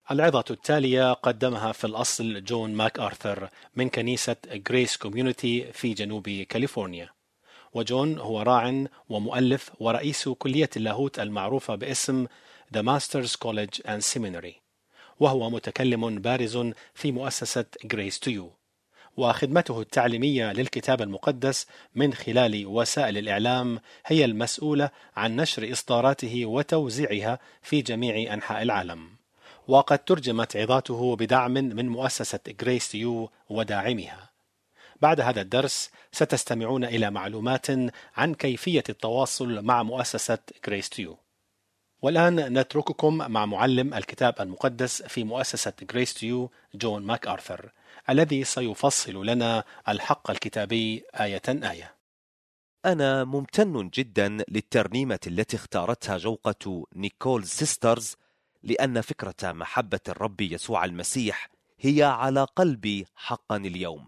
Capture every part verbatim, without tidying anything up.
العظة التالية قدمها في الأصل جون ماك آرثر من كنيسة غريس كوميونيتي في جنوب كاليفورنيا. وجون هو راع ومؤلف ورئيس كلية اللاهوت المعروفة باسم The Masters College and Seminary، وهو متكلم بارز في مؤسسة Grace to You، وخدمته التعليمية للكتاب المقدس من خلال وسائل الإعلام هي المسؤولة عن نشر إصداراته وتوزيعها في جميع أنحاء العالم. وقد ترجمت عظاته بدعم من مؤسسة Grace to You وداعمها. بعد هذا الدرس ستستمعون إلى معلومات عن كيفية التواصل مع مؤسسة Grace to You. والآن نترككم مع معلم الكتاب المقدس في مؤسسة Grace to You جون ماك آرثر، الذي سيفصل لنا الحق الكتابي آية آية. أنا ممتن جدا للترنيمة التي اختارتها جوقة نيكول سيسترز، لأن فكرة محبة الرب يسوع المسيح هي على قلبي حقا اليوم.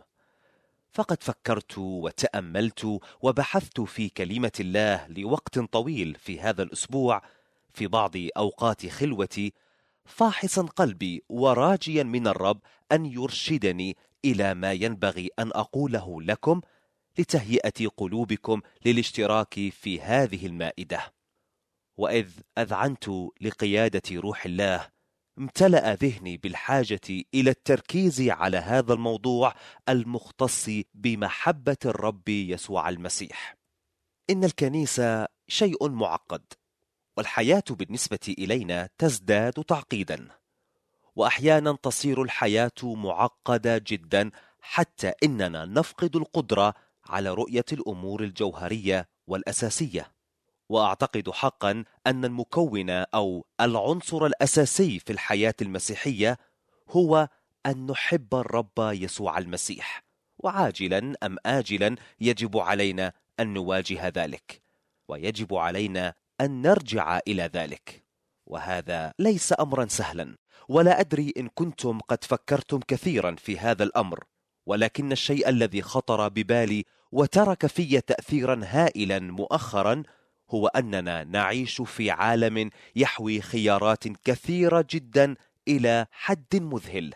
فقد فكرت وتأملت وبحثت في كلمة الله لوقت طويل في هذا الأسبوع في بعض أوقات خلوتي، فاحصا قلبي وراجيا من الرب أن يرشدني إلى ما ينبغي أن أقوله لكم لتهيئة قلوبكم للاشتراك في هذه المائدة. وإذ أذعنت لقيادة روح الله، امتلأ ذهني بالحاجة إلى التركيز على هذا الموضوع المختص بمحبة الرب يسوع المسيح. إن الكنيسة شيء معقد، والحياة بالنسبة إلينا تزداد تعقيدا، وأحيانا تصير الحياة معقدة جدا حتى إننا نفقد القدرة على رؤية الأمور الجوهرية والأساسية. وأعتقد حقا أن المكون أو العنصر الأساسي في الحياة المسيحية هو أن نحب الرب يسوع المسيح، وعاجلا أم آجلا يجب علينا أن نواجه ذلك، ويجب علينا أن نرجع إلى ذلك. وهذا ليس أمرا سهلا، ولا أدري إن كنتم قد فكرتم كثيرا في هذا الأمر، ولكن الشيء الذي خطر ببالي وترك في تأثيرا هائلا مؤخرا هو أننا نعيش في عالم يحوي خيارات كثيرة جدا إلى حد مذهل.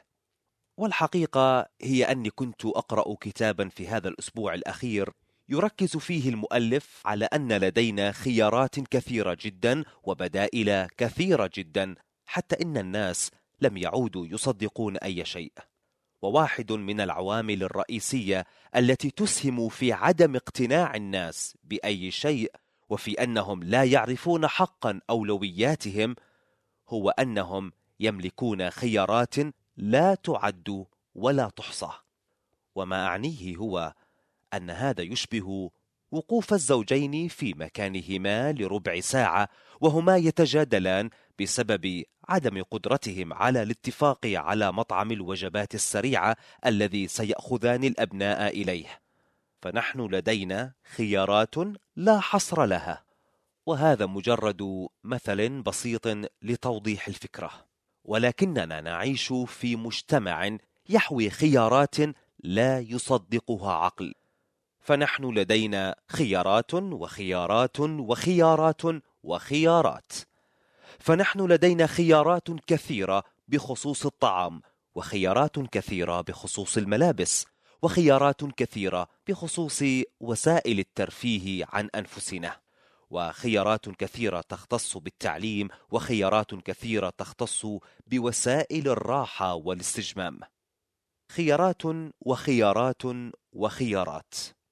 والحقيقة هي أني كنت أقرأ كتابا في هذا الأسبوع الأخير يركز فيه المؤلف على أن لدينا خيارات كثيرة جدا وبدائل كثيرة جدا، حتى إن الناس لم يعودوا يصدقون أي شيء. وواحد من العوامل الرئيسية التي تسهم في عدم اقتناع الناس بأي شيء وفي أنهم لا يعرفون حقا أولوياتهم هو أنهم يملكون خيارات لا تعد ولا تحصى. وما أعنيه هو أن هذا يشبه وقوف الزوجين في مكانهما لربع ساعة وهما يتجادلان بسبب عدم قدرتهم على الاتفاق على مطعم الوجبات السريعة الذي سيأخذان الأبناء إليه. فنحن لدينا خيارات لا حصر لها. وهذا مجرد مثل بسيط لتوضيح الفكرة، ولكننا نعيش في مجتمع يحوي خيارات لا يصدقها عقل. فنحن لدينا خيارات وخيارات وخيارات وخيارات. فنحن لدينا خيارات كثيرة بخصوص الطعام، وخيارات كثيرة بخصوص الملابس، وخيارات كثيرة بخصوص وسائل الترفيه عن أنفسنا، وخيارات كثيرة تختص بالتعليم، وخيارات كثيرة تختص بوسائل الراحة والاستجمام. خيارات وخيارات وخيارات.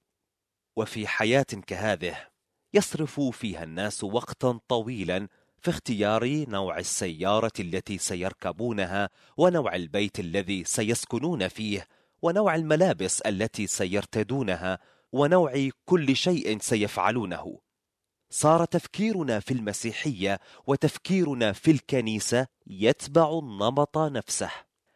وفي حياة كهذه يصرف فيها الناس وقتا طويلا في اختيار نوع السيارة التي سيركبونها، ونوع البيت الذي سيسكنون فيه، ونوع الملابس التي سيرتدونها، ونوع كل شيء سيفعلونه. صار تفكيرنا في المسيحية وتفكيرنا في الكنيسة يتبع النمط نفسه.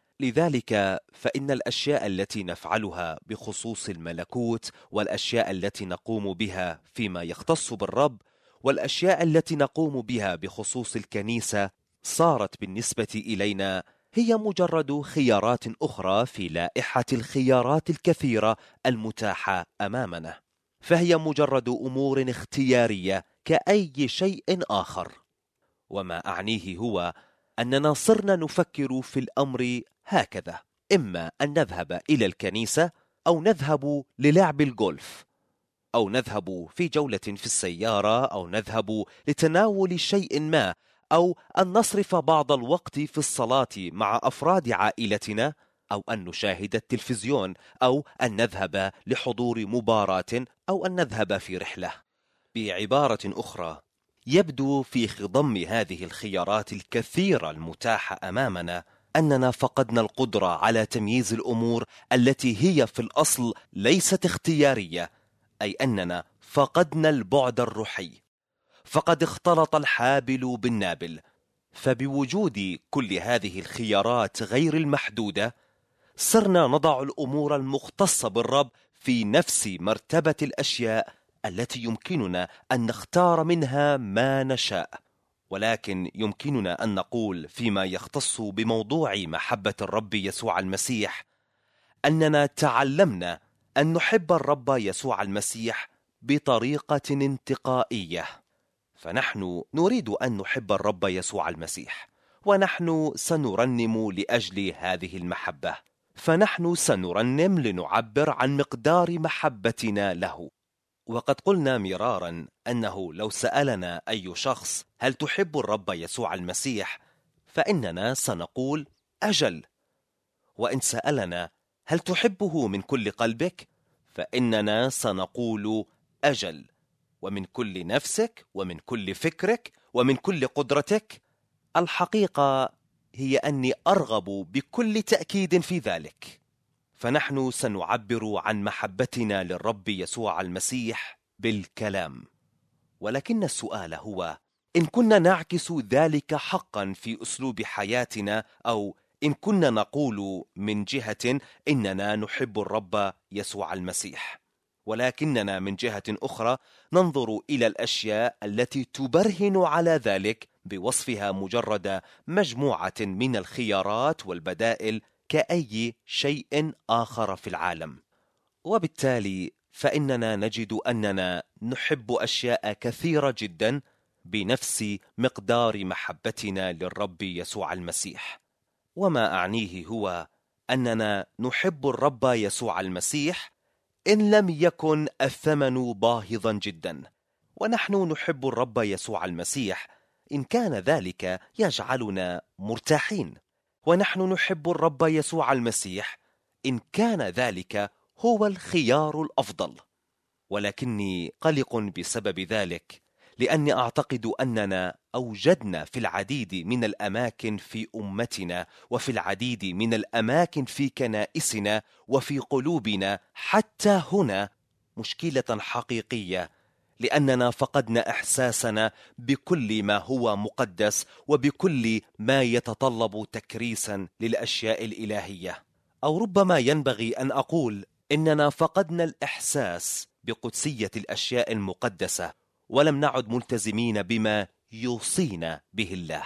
لذلك فإن الأشياء التي نفعلها بخصوص الملكوت، والأشياء التي نقوم بها فيما يختص بالرب، والأشياء التي نقوم بها بخصوص الكنيسة صارت بالنسبة إلينا هي مجرد خيارات أخرى في لائحة الخيارات الكثيرة المتاحة أمامنا. فهي مجرد أمور اختيارية كأي شيء آخر. وما أعنيه هو أننا صرنا نفكر في الأمر هكذا: إما أن نذهب إلى الكنيسة، أو نذهب للعب الجولف، أو نذهب في جولة في السيارة، أو نذهب لتناول شيء ما، أو أن نصرف بعض الوقت في الصلاة مع أفراد عائلتنا، أو أن نشاهد التلفزيون، أو أن نذهب لحضور مباراة، أو أن نذهب في رحلة. بعبارة أخرى، يبدو في خضم هذه الخيارات الكثيرة المتاحة أمامنا أننا فقدنا القدرة على تمييز الأمور التي هي في الأصل ليست اختيارية، أي أننا فقدنا البعد الروحي. فقد اختلط الحابل بالنابل، فبوجود كل هذه الخيارات غير المحدودة صرنا نضع الأمور المختصة بالرب في نفس مرتبة الأشياء التي يمكننا أن نختار منها ما نشاء. ولكن يمكننا أن نقول فيما يختص بموضوع محبة الرب يسوع المسيح أننا تعلمنا أن نحب الرب يسوع المسيح بطريقة انتقائية. فنحن نريد أن نحب الرب يسوع المسيح، ونحن سنرنم لأجل هذه المحبة، فنحن سنرنم لنعبر عن مقدار محبتنا له. وقد قلنا مرارا أنه لو سألنا أي شخص: هل تحب الرب يسوع المسيح؟ فإننا سنقول أجل. وإن سألنا: هل تحبه من كل قلبك؟ فإننا سنقول أجل، ومن كل نفسك، ومن كل فكرك، ومن كل قدرتك. الحقيقة هي أني أرغب بكل تأكيد في ذلك. فنحن سنعبر عن محبتنا للرب يسوع المسيح بالكلام. ولكن السؤال هو: إن كنا نعكس ذلك حقا في أسلوب حياتنا، أو إن كنا نقول من جهة إننا نحب الرب يسوع المسيح، ولكننا من جهة أخرى ننظر إلى الأشياء التي تبرهن على ذلك بوصفها مجرد مجموعة من الخيارات والبدائل كأي شيء آخر في العالم. وبالتالي فإننا نجد أننا نحب أشياء كثيرة جدا بنفس مقدار محبتنا للرب يسوع المسيح. وما أعنيه هو أننا نحب الرب يسوع المسيح إن لم يكن الثمن باهظا جدا، ونحن نحب الرب يسوع المسيح إن كان ذلك يجعلنا مرتاحين، ونحن نحب الرب يسوع المسيح إن كان ذلك هو الخيار الأفضل. ولكني قلق بسبب ذلك، لأني أعتقد أننا أوجدنا في العديد من الأماكن في أمتنا، وفي العديد من الأماكن في كنائسنا، وفي قلوبنا حتى هنا مشكلة حقيقية، لأننا فقدنا إحساسنا بكل ما هو مقدس، وبكل ما يتطلب تكريسا للأشياء الإلهية. أو ربما ينبغي أن أقول إننا فقدنا الإحساس بقدسية الأشياء المقدسة، ولم نعد ملتزمين بما يوصينا به الله.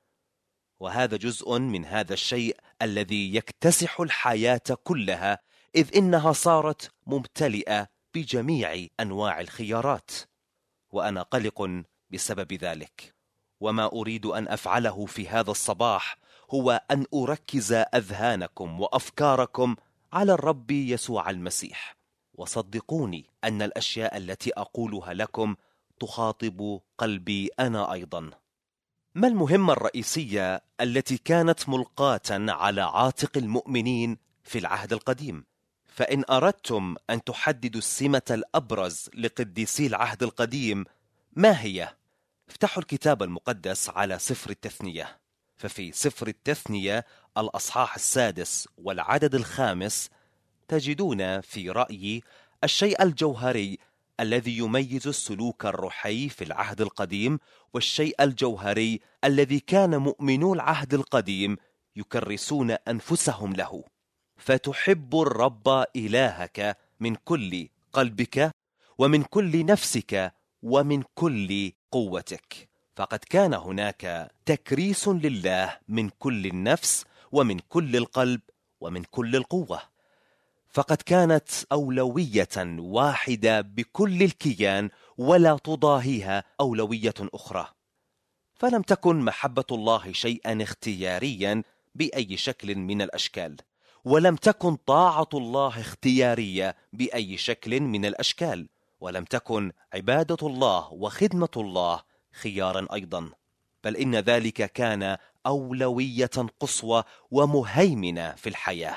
وهذا جزء من هذا الشيء الذي يكتسح الحياة كلها، إذ إنها صارت ممتلئة بجميع أنواع الخيارات، وأنا قلق بسبب ذلك. وما أريد أن أفعله في هذا الصباح هو أن أركز أذهانكم وأفكاركم على الرب يسوع المسيح. وصدقوني أن الأشياء التي أقولها لكم تخاطب قلبي أنا أيضا. ما المهمة الرئيسية التي كانت ملقاة على عاتق المؤمنين في العهد القديم؟ فإن أردتم أن تحددوا السمة الأبرز لقديسي العهد القديم، ما هي؟ افتحوا الكتاب المقدس على سفر التثنية. ففي سفر التثنية الأصحاح السادس والعدد الخامس تجدون في رأيي الشيء الجوهري الذي يميز السلوك الروحي في العهد القديم، والشيء الجوهري الذي كان مؤمنو العهد القديم يكرسون أنفسهم له. فتحب الرب إلهك من كل قلبك، ومن كل نفسك، ومن كل قوتك. فقد كان هناك تكريس لله من كل النفس، ومن كل القلب، ومن كل القوة. فقد كانت أولوية واحدة بكل الكيان، ولا تضاهيها أولوية أخرى. فلم تكن محبة الله شيئا اختياريا بأي شكل من الأشكال، ولم تكن طاعة الله اختيارية بأي شكل من الأشكال، ولم تكن عبادة الله وخدمة الله خيارا أيضا، بل إن ذلك كان أولوية قصوى ومهيمنة في الحياة.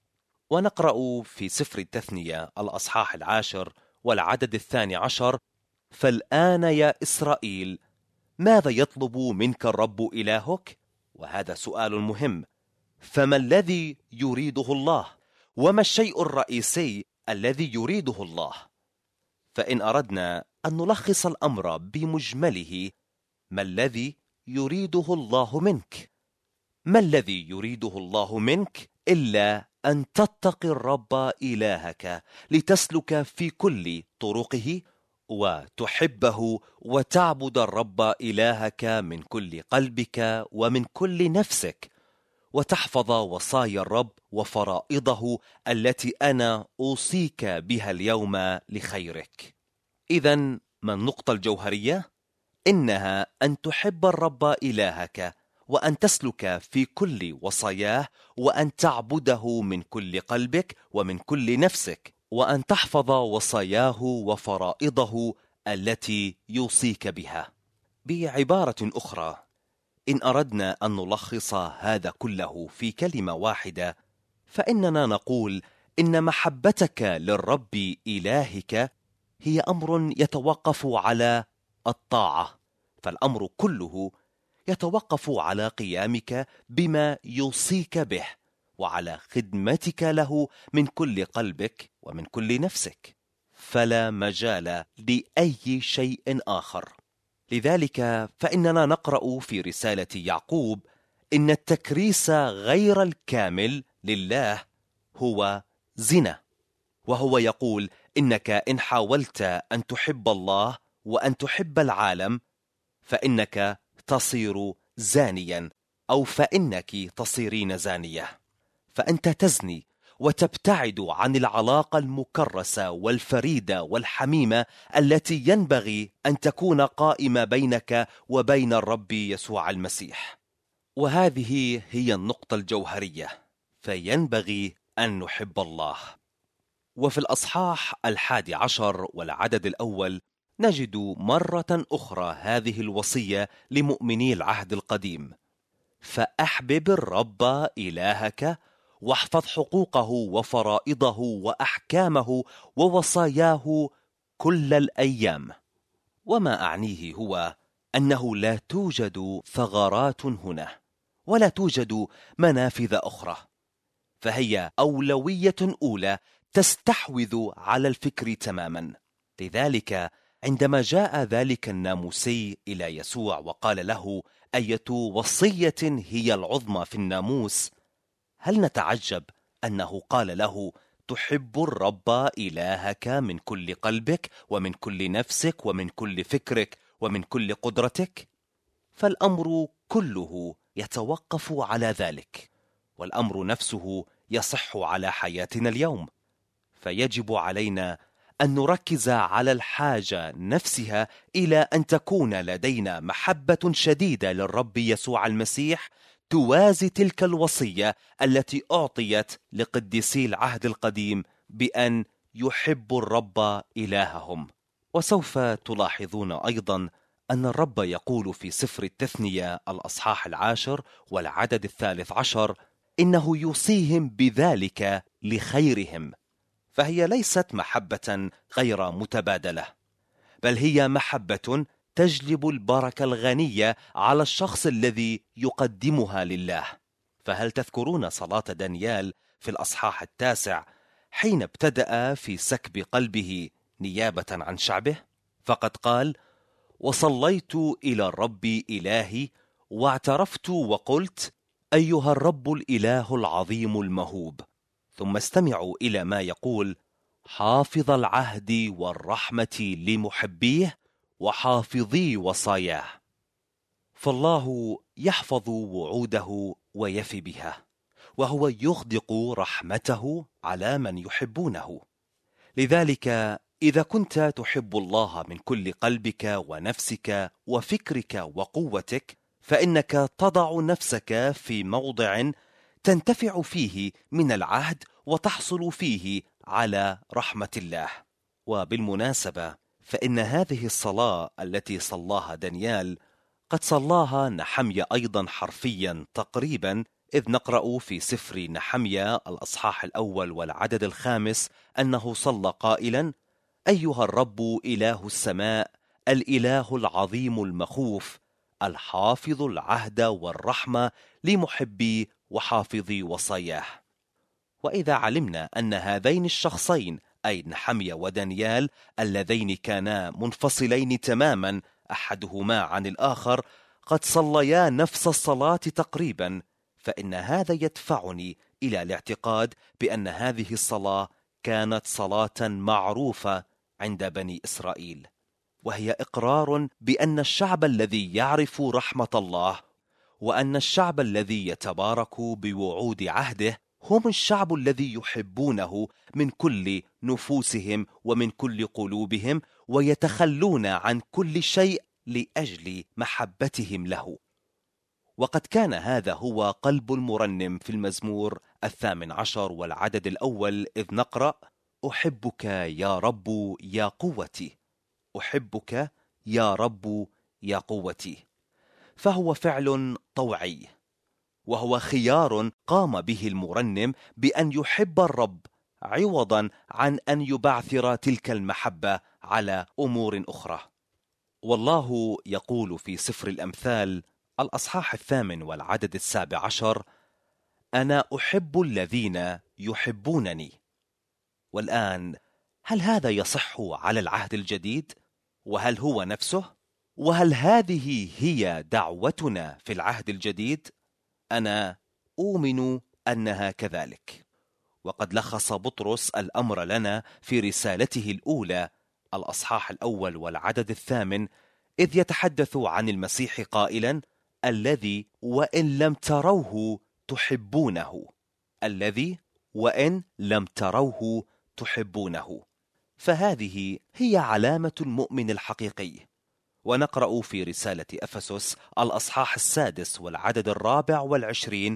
ونقرأ في سفر التثنية الأصحاح العاشر والعدد الثاني عشر: فالآن يا إسرائيل ماذا يطلب منك الرب إلهك؟ وهذا سؤال مهم. فما الذي يريده الله؟ وما الشيء الرئيسي الذي يريده الله؟ فإن أردنا أن نلخص الأمر بمجمله، ما الذي يريده الله منك؟ ما الذي يريده الله منك إلا أن تتقي الرب إلهك لتسلك في كل طرقه، وتحبه وتعبد الرب إلهك من كل قلبك ومن كل نفسك، وتحفظ وصايا الرب وفرائضه التي أنا أوصيك بها اليوم لخيرك. إذن ما النقطة الجوهرية؟ إنها أن تحب الرب إلهك، وأن تسلك في كل وصاياه، وأن تعبده من كل قلبك ومن كل نفسك، وأن تحفظ وصاياه وفرائضه التي يوصيك بها. بعبارة أخرى، إن أردنا أن نلخص هذا كله في كلمة واحدة، فإننا نقول إن محبتك للرب إلهك هي أمر يتوقف على الطاعة، فالأمر كله يتوقف على قيامك بما يوصيك به، وعلى خدمتك له من كل قلبك ومن كل نفسك، فلا مجال لأي شيء آخر. لذلك فإننا نقرأ في رسالة يعقوب إن التكريس غير الكامل لله هو زنا، وهو يقول إنك إن حاولت أن تحب الله وأن تحب العالم فإنك تصير زانيا، أو فإنك تصيرين زانية، فأنت تزني وتبتعد عن العلاقة المكرسة والفريدة والحميمة التي ينبغي أن تكون قائمة بينك وبين الرب يسوع المسيح. وهذه هي النقطة الجوهرية، فينبغي أن نحب الله. وفي الأصحاح الحادي عشر والعدد الأول نجد مرة أخرى هذه الوصية لمؤمني العهد القديم: فأحبب الرب إلهك واحفظ حقوقه وفرائضه وأحكامه ووصاياه كل الأيام. وما أعنيه هو أنه لا توجد ثغرات هنا، ولا توجد منافذ أخرى، فهي أولوية أولى تستحوذ على الفكر تماما. لذلك عندما جاء ذلك الناموسي إلى يسوع وقال له: أية وصية هي العظمى في الناموس؟ هل نتعجب أنه قال له: تحب الرب إلهك من كل قلبك ومن كل نفسك ومن كل فكرك ومن كل قدرتك؟ فالأمر كله يتوقف على ذلك، والأمر نفسه يصح على حياتنا اليوم. فيجب علينا أن نركز على الحاجة نفسها إلى أن تكون لدينا محبة شديدة للرب يسوع المسيح توازي تلك الوصية التي أعطيت لقديسي العهد القديم بأن يحبوا الرب إلههم. وسوف تلاحظون أيضا أن الرب يقول في سفر التثنية الأصحاح العاشر والعدد الثالث عشر إنه يوصيهم بذلك لخيرهم، فهي ليست محبة غير متبادلة، بل هي محبة تجلب البركة الغنية على الشخص الذي يقدمها لله. فهل تذكرون صلاة دانيال في الأصحاح التاسع حين ابتدأ في سكب قلبه نيابة عن شعبه؟ فقد قال: وصليت إلى الرب إلهي واعترفت وقلت: أيها الرب الإله العظيم المهوب. ثم استمعوا إلى ما يقول: حافظ العهد والرحمة لمحبيه وحافظي وصاياه. فالله يحفظ وعوده ويفي بها، وهو يغدق رحمته على من يحبونه. لذلك إذا كنت تحب الله من كل قلبك ونفسك وفكرك وقوتك، فإنك تضع نفسك في موضع تنتفع فيه من العهد وتحصل فيه على رحمة الله. وبالمناسبة فإن هذه الصلاة التي صلاها دانيال قد صلاها نحميا أيضا حرفيا تقريبا، إذ نقرأ في سفر نحميا الأصحاح الأول والعدد الخامس أنه صلى قائلا: أيها الرب إله السماء، الإله العظيم المخوف، الحافظ العهد والرحمة لمحبي وحافظي وصاياه. وإذا علمنا أن هذين الشخصين أي نحميا ودانيال اللذين كانا منفصلين تماما أحدهما عن الآخر قد صليا نفس الصلاة تقريبا، فإن هذا يدفعني إلى الاعتقاد بأن هذه الصلاة كانت صلاة معروفة عند بني إسرائيل، وهي إقرار بأن الشعب الذي يعرف رحمة الله وأن الشعب الذي يتبارك بوعود عهده هم الشعب الذي يحبونه من كل نفوسهم ومن كل قلوبهم، ويتخلون عن كل شيء لأجل محبتهم له. وقد كان هذا هو قلب المرنم في المزمور الثامن عشر والعدد الأول، إذ نقرأ: أحبك يا رب يا قوتي، أحبك يا رب يا قوتي. فهو فعل طوعي، وهو خيار قام به المرنم بأن يحب الرب عوضا عن أن يبعثر تلك المحبة على أمور أخرى. والله يقول في سفر الأمثال الأصحاح الثامن والعدد السابع عشر: أنا أحب الذين يحبونني. والآن هل هذا يصح على العهد الجديد؟ وهل هو نفسه؟ وهل هذه هي دعوتنا في العهد الجديد؟ أنا أؤمن أنها كذلك. وقد لخص بطرس الأمر لنا في رسالته الأولى الأصحاح الأول والعدد الثامن، إذ يتحدث عن المسيح قائلا: الذي وإن لم تروه تحبونه، الذي وإن لم تروه تحبونه. فهذه هي علامة المؤمن الحقيقي. ونقرأ في رسالة أفسس الأصحاح السادس والعدد الرابع والعشرين: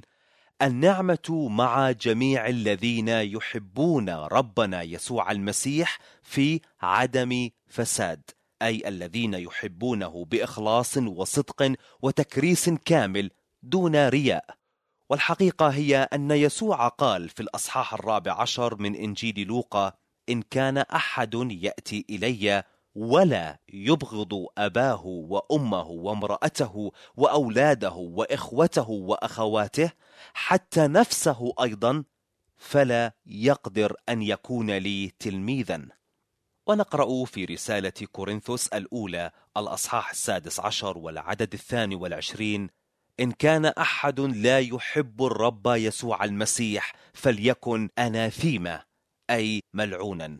النعمة مع جميع الذين يحبون ربنا يسوع المسيح في عدم فساد، أي الذين يحبونه بإخلاص وصدق وتكريس كامل دون رياء. والحقيقة هي أن يسوع قال في الأصحاح الرابع عشر من إنجيل لوقا: إن كان أحد يأتي إلي ولا يبغض أباه وأمه وامرأته وأولاده وإخوته وأخواته حتى نفسه أيضا، فلا يقدر أن يكون لي تلميذا. ونقرأ في رسالة كورنثوس الأولى الأصحاح السادس عشر والعدد الثاني والعشرين: إن كان أحد لا يحب الرب يسوع المسيح فليكن أناثيما، أي ملعونا.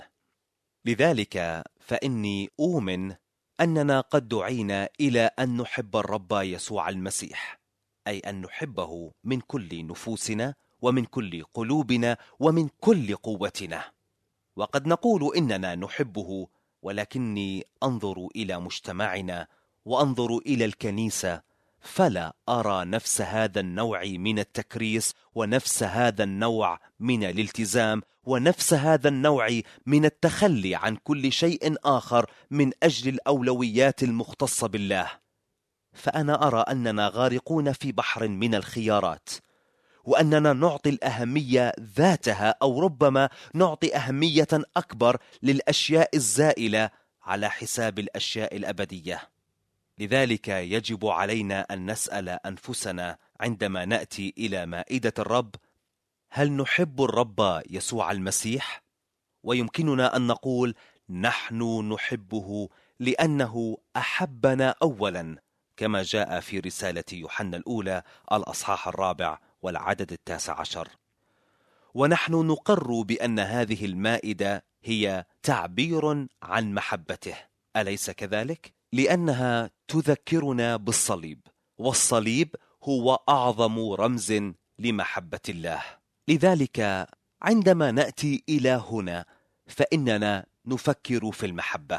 لذلك فإني أؤمن أننا قد دعينا إلى أن نحب الرب يسوع المسيح، أي أن نحبه من كل نفوسنا ومن كل قلوبنا ومن كل قوتنا. وقد نقول إننا نحبه، ولكني أنظر إلى مجتمعنا وأنظر إلى الكنيسة، فلا أرى نفس هذا النوع من التكريس ونفس هذا النوع من الالتزام ونفس هذا النوع من التخلي عن كل شيء آخر من أجل الأولويات المختصة بالله. فأنا أرى أننا غارقون في بحر من الخيارات، وأننا نعطي الأهمية ذاتها، أو ربما نعطي أهمية أكبر للأشياء الزائلة على حساب الأشياء الأبدية. لذلك يجب علينا أن نسأل أنفسنا عندما نأتي إلى مائدة الرب: هل نحب الرب يسوع المسيح؟ ويمكننا أن نقول: نحن نحبه لأنه أحبنا أولا، كما جاء في رسالة يوحنا الأولى الأصحاح الرابع والعدد التاسع عشر. ونحن نقر بأن هذه المائدة هي تعبير عن محبته، أليس كذلك؟ لأنها تذكرنا بالصليب، والصليب هو أعظم رمز لمحبة الله. لذلك عندما نأتي إلى هنا فإننا نفكر في المحبة،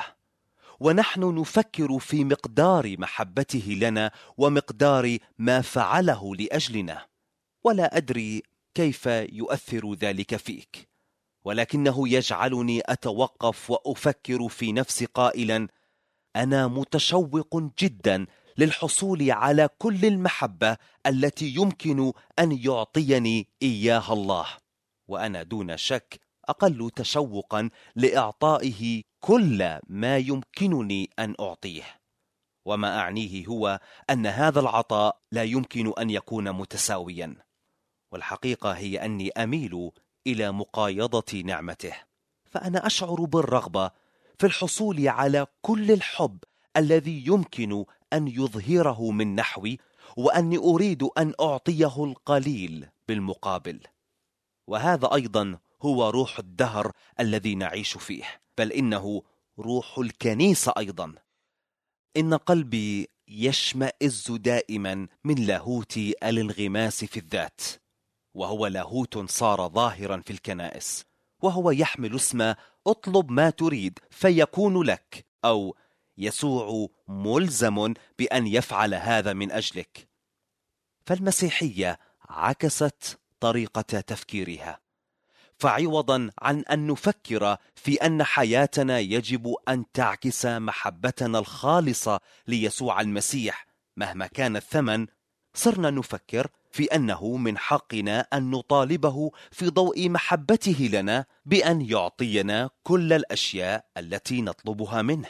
ونحن نفكر في مقدار محبته لنا ومقدار ما فعله لأجلنا. ولا أدري كيف يؤثر ذلك فيك، ولكنه يجعلني أتوقف وأفكر في نفسي قائلا: أنا متشوق جدا للحصول على كل المحبة التي يمكن أن يعطيني إياها الله، وأنا دون شك أقل تشوقا لإعطائه كل ما يمكنني أن أعطيه. وما أعنيه هو أن هذا العطاء لا يمكن أن يكون متساويا، والحقيقة هي أني أميل إلى مقايضة نعمته، فأنا أشعر بالرغبة في الحصول على كل الحب الذي يمكن أن يظهره من نحوي، وأني أريد أن أعطيه القليل بالمقابل. وهذا أيضا هو روح الدهر الذي نعيش فيه، بل إنه روح الكنيسة أيضا. إن قلبي يشمئز دائما من لاهوت الانغماس في الذات، وهو لاهوت صار ظاهرا في الكنائس، وهو يحمل اسم اطلب ما تريد فيكون لك، أو يسوع ملزم بأن يفعل هذا من أجلك. فالمسيحية عكست طريقة تفكيرها، فعوضا عن أن نفكر في أن حياتنا يجب أن تعكس محبتنا الخالصة ليسوع المسيح مهما كان الثمن، صرنا نفكر في أنه من حقنا أن نطالبه في ضوء محبته لنا بأن يعطينا كل الأشياء التي نطلبها منه،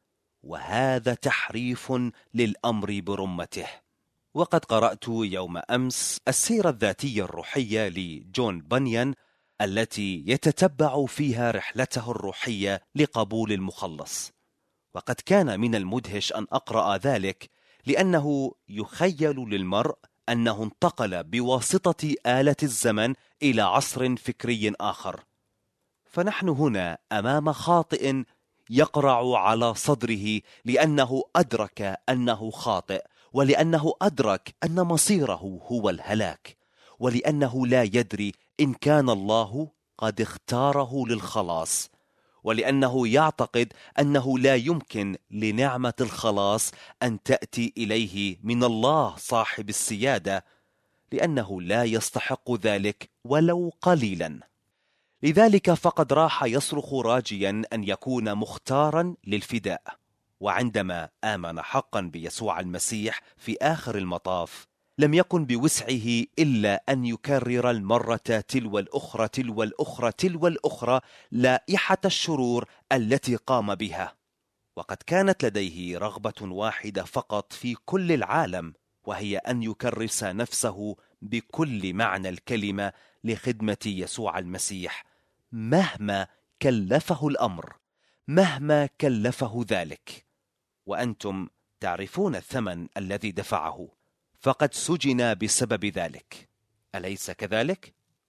وهذا تحريف للأمر برمته. وقد قرأت يوم أمس السيرة الذاتية الروحية لجون بانيان التي يتتبع فيها رحلته الروحية لقبول المخلص، وقد كان من المدهش أن أقرأ ذلك، لأنه يخيل للمرء أنه انتقل بواسطة آلة الزمن إلى عصر فكري آخر. فنحن هنا أمام خاطئ يقرع على صدره، لأنه أدرك أنه خاطئ، ولأنه أدرك أن مصيره هو الهلاك، ولأنه لا يدري إن كان الله قد اختاره للخلاص، ولأنه يعتقد أنه لا يمكن لنعمة الخلاص أن تأتي إليه من الله صاحب السيادة، لأنه لا يستحق ذلك ولو قليلا. لذلك فقد راح يصرخ راجيا أن يكون مختارا للفداء. وعندما آمن حقا بيسوع المسيح في آخر المطاف، لم يكن بوسعه إلا أن يكرر المرة تلو الأخرى تلو الأخرى تلو الأخرى لائحة الشرور التي قام بها. وقد كانت لديه رغبة واحدة فقط في كل العالم، وهي أن يكرس نفسه بكل معنى الكلمة لخدمة يسوع المسيح، مهما كلفه الأمر، مهما كلفه ذلك. وأنتم تعرفون الثمن الذي دفعه، فقد سجن بسبب ذلك، أليس كذلك؟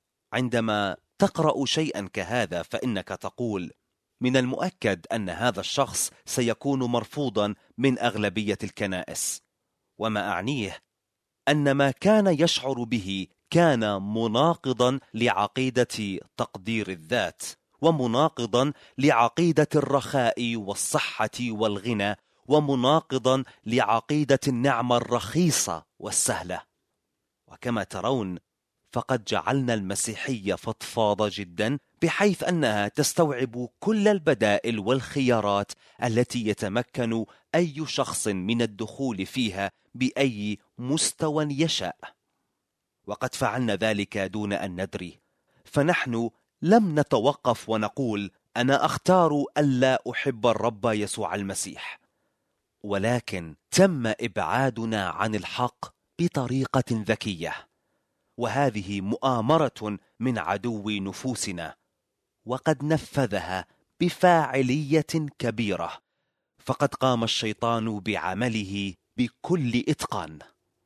عندما تقرأ شيئا كهذا فإنك تقول: من المؤكد أن هذا الشخص سيكون مرفوضا من أغلبية الكنائس. وما أعنيه أن ما كان يشعر به كان مناقضا لعقيدة تقدير الذات، ومناقضا لعقيدة الرخاء والصحة والغنى، ومناقضا لعقيدة النعمة الرخيصة والسهلة. وكما ترون فقد جعلنا المسيحية فضفاضة جدا، بحيث أنها تستوعب كل البدائل والخيارات التي يتمكن أي شخص من الدخول فيها بأي مستوى يشاء. وقد فعلنا ذلك دون أن ندري، فنحن لم نتوقف ونقول: أنا أختار ألا أحب الرب يسوع المسيح، ولكن تم إبعادنا عن الحق بطريقة ذكية، وهذه مؤامرة من عدو نفوسنا، وقد نفذها بفاعلية كبيرة، فقد قام الشيطان بعمله بكل إتقان.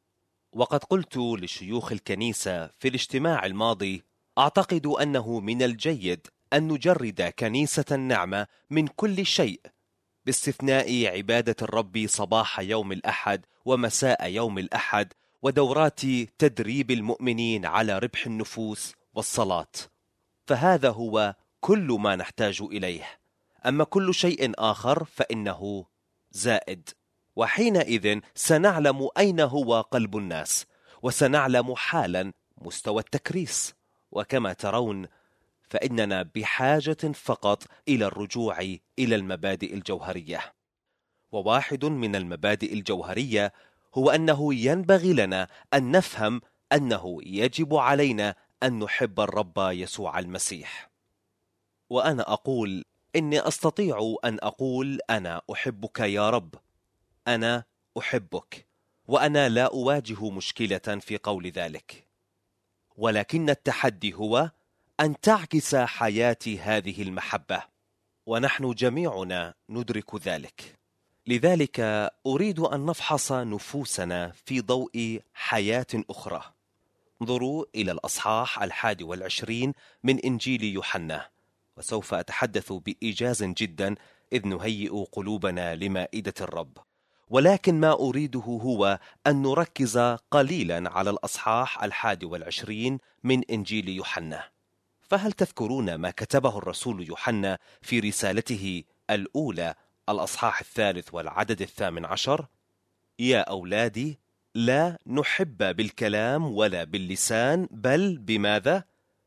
وقد قلت لشيوخ الكنيسة في الاجتماع الماضي: أعتقد أنه من الجيد أن نجرد كنيسة النعمة من كل شيء، باستثناء عبادة الرب صباح يوم الأحد ومساء يوم الأحد، ودورات تدريب المؤمنين على ربح النفوس والصلاة. فهذا هو كل ما نحتاج إليه. أما كل شيء آخر فإنه زائد. وحينئذ سنعلم أين هو قلب الناس، وسنعلم حالا مستوى التكريس. وكما ترون فإننا بحاجة فقط إلى الرجوع إلى المبادئ الجوهرية. وواحد من المبادئ الجوهرية هو أنه ينبغي لنا أن نفهم أنه يجب علينا أن نحب الرب يسوع المسيح. وأنا أقول إني أستطيع أن أقول أنا أحبك يا رب، أنا أحبك، وأنا لا أواجه مشكلة في قول ذلك. ولكن التحدي هو أن تعكس حياتي هذه المحبة، ونحن جميعنا ندرك ذلك. لذلك أريد أن نفحص نفوسنا في ضوء حياة أخرى. انظروا إلى الأصحاح الحادي والعشرين من إنجيل يوحنا، وسوف أتحدث بإيجاز جدا إذ نهيئ قلوبنا لمائدة الرب. ولكن ما أريده هو أن نركز قليلا على الأصحاح الحادي والعشرين من إنجيل يوحنا. فهل تذكرون ما كتبه الرسول يوحنا في رسالته الأولى الأصحاح الثالث والعدد الثامن عشر؟ يا أولادي، لا نحب بالكلام ولا باللسان، بل بماذا؟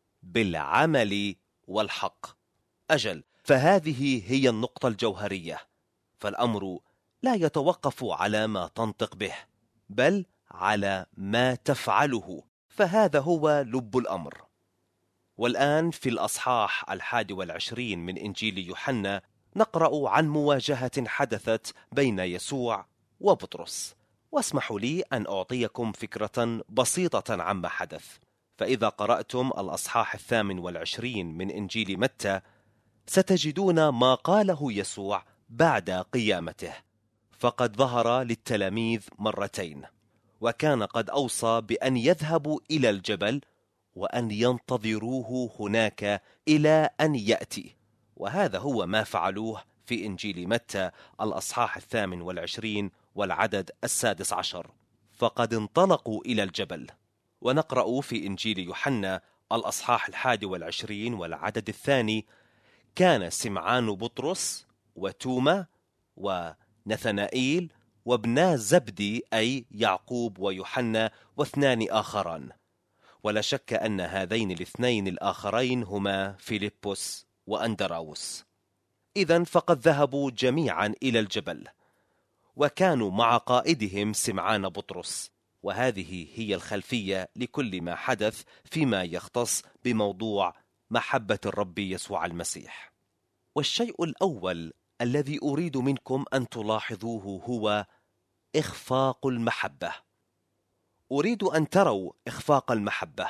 بالعمل والحق. أجل، فهذه هي النقطة الجوهرية. فالأمر لا يتوقف على ما تنطق به، بل على ما تفعله، فهذا هو لب الأمر. والآن في الأصحاح الحادي والعشرين من إنجيل يوحنا نقرأ عن مواجهة حدثت بين يسوع وبطرس. واسمحوا لي أن أعطيكم فكرة بسيطة عما حدث. فإذا قرأتم الأصحاح الثامن والعشرين من إنجيل متى ستجدون ما قاله يسوع بعد قيامته، فقد ظهر للتلاميذ مرتين، وكان قد أوصى بأن يذهبوا إلى الجبل وأن ينتظروه هناك إلى أن يأتي. وهذا هو ما فعلوه في إنجيل متى الأصحاح الثامن والعشرين والعدد السادس عشر، فقد انطلقوا إلى الجبل. ونقرأ في إنجيل يوحنا الأصحاح الحادي والعشرين والعدد الثاني: كان سمعان بطرس وتوما ونثنائيل وابنا زبدي أي يعقوب ويوحنا واثنان آخران. ولا شك أن هذين الاثنين الآخرين هما فيلبس وأندراوس. إذن فقد ذهبوا جميعا إلى الجبل، وكانوا مع قائدهم سمعان بطرس. وهذه هي الخلفية لكل ما حدث فيما يختص بموضوع محبة الرب يسوع المسيح. والشيء الأول الذي أريد منكم أن تلاحظوه هو إخفاق المحبة. أريد أن تروا إخفاق المحبة.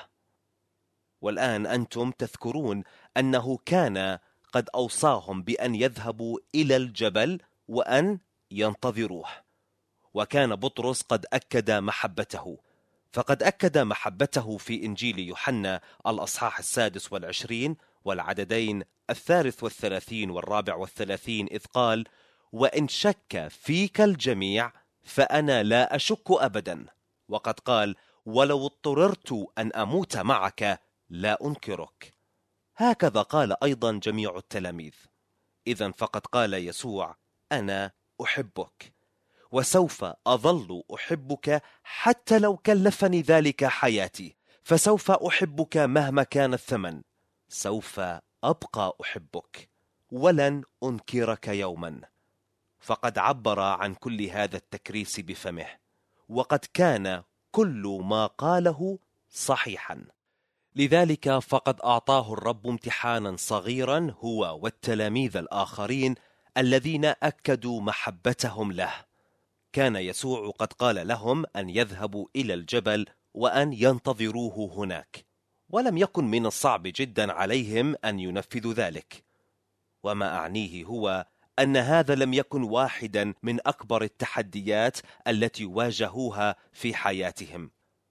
والآن أنتم تذكرون أنه كان قد أوصاهم بأن يذهبوا إلى الجبل وأن ينتظروه، وكان بطرس قد أكد محبته. فقد أكد محبته في إنجيل يوحنا الأصحاح السادس والعشرين والعددين الثالث والثلاثين والرابع والثلاثين، إذ قال: وإن شك فيك الجميع فأنا لا أشك أبدا. وقد قال: ولو اضطررت أن أموت معك لا أنكرك. هكذا قال أيضا جميع التلاميذ. إذن فقد قال يسوع: أنا أحبك، وسوف أظل أحبك حتى لو كلفني ذلك حياتي، فسوف أحبك مهما كان الثمن. سوف أبقى أحبك ولن أنكرك يوما. فقد عبر عن كل هذا التكريس بفمه، وقد كان كل ما قاله صحيحا. لذلك فقد أعطاه الرب امتحانا صغيرا هو والتلاميذ الآخرين الذين أكدوا محبتهم له. كان يسوع قد قال لهم أن يذهبوا إلى الجبل وأن ينتظروه هناك، ولم يكن من الصعب جدا عليهم أن ينفذوا ذلك. وما أعنيه هو أن هذا لم يكن واحدا من أكبر التحديات التي واجهوها في حياتهم.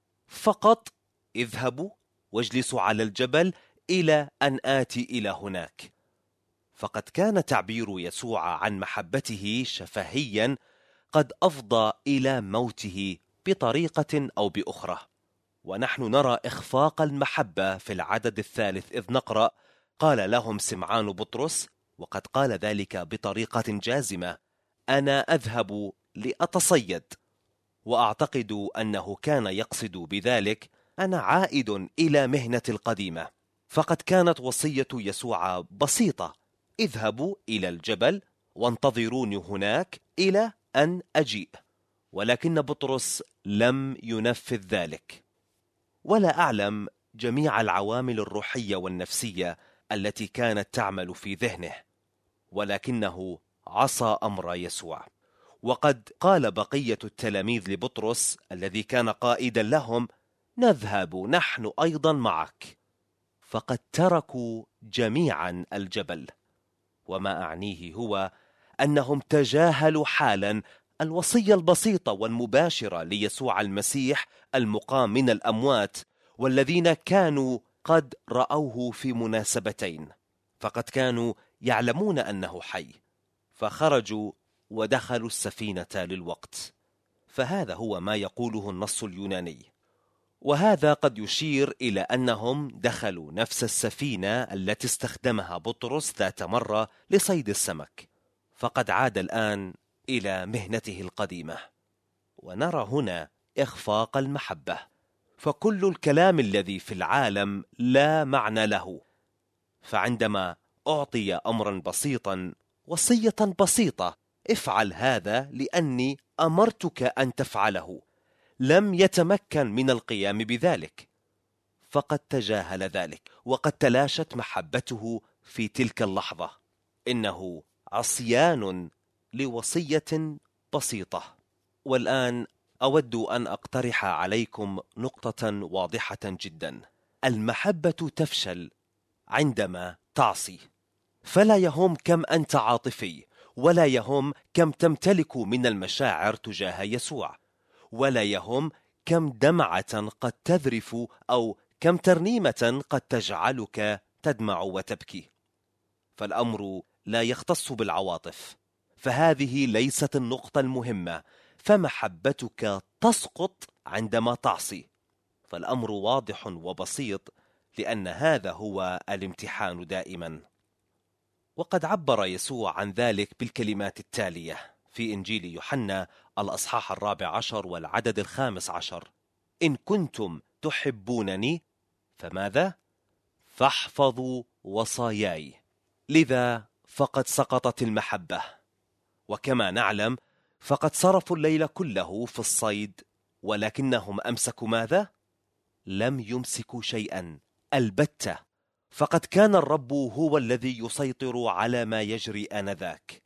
فقط اذهبوا واجلسوا على الجبل إلى أن آتي إلى هناك. فقد كان تعبير يسوع عن محبته شفهيا قد أفضى إلى موته بطريقة أو بأخرى. ونحن نرى إخفاق المحبة في العدد الثالث، إذ نقرأ: قال لهم سمعان بطرس: وقد قال ذلك بطريقة جازمة: أنا أذهب لأتصيد. وأعتقد أنه كان يقصد بذلك: أنا عائد إلى مهنة القديمة. فقد كانت وصية يسوع بسيطة: اذهبوا إلى الجبل وانتظروني هناك إلى أن أجيء. ولكن بطرس لم ينفذ ذلك. ولا أعلم جميع العوامل الروحية والنفسية التي كانت تعمل في ذهنه، ولكنه عصى أمر يسوع. وقد قال بقية التلاميذ لبطرس الذي كان قائدا لهم: نذهب نحن أيضا معك. فقد تركوا جميعا الجبل. وما أعنيه هو أنهم تجاهلوا حالا الوصية البسيطة والمباشرة ليسوع المسيح المقام من الأموات، والذين كانوا قد رأوه في مناسبتين. فقد كانوا يعلمون أنه حي، فخرجوا ودخلوا السفينة للوقت. فهذا هو ما يقوله النص اليوناني. وهذا قد يشير إلى أنهم دخلوا نفس السفينة التي استخدمها بطرس ذات مرة لصيد السمك. فقد عاد الآن إلى مهنته القديمة. ونرى هنا إخفاق المحبة. فكل الكلام الذي في العالم لا معنى له. فعندما أعطي أمرا بسيطا، وصية بسيطة: افعل هذا لأني أمرتك أن تفعله، لم يتمكن من القيام بذلك. فقد تجاهل ذلك، وقد تلاشت محبته في تلك اللحظة. إنه عصيان لوصية بسيطة. والآن أود أن أقترح عليكم نقطة واضحة جدا: المحبة تفشل عندما تعصي. فلا يهم كم أنت عاطفي، ولا يهم كم تمتلك من المشاعر تجاه يسوع، ولا يهم كم دمعة قد تذرف أو كم ترنيمة قد تجعلك تدمع وتبكي. فالأمر لا يختص بالعواطف، فهذه ليست النقطة المهمة. فمحبتك تسقط عندما تعصي. فالأمر واضح وبسيط، لأن هذا هو الامتحان دائما. وقد عبر يسوع عن ذلك بالكلمات التالية في إنجيل يوحنا الأصحاح الرابع عشر والعدد الخامس عشر: إن كنتم تحبونني فماذا؟ فاحفظوا وصاياي. لذا فقد سقطت المحبة. وكما نعلم فقد صرفوا الليل كله في الصيد، ولكنهم أمسكوا ماذا؟ لم يمسكوا شيئا البتة. فقد كان الرب هو الذي يسيطر على ما يجري آنذاك،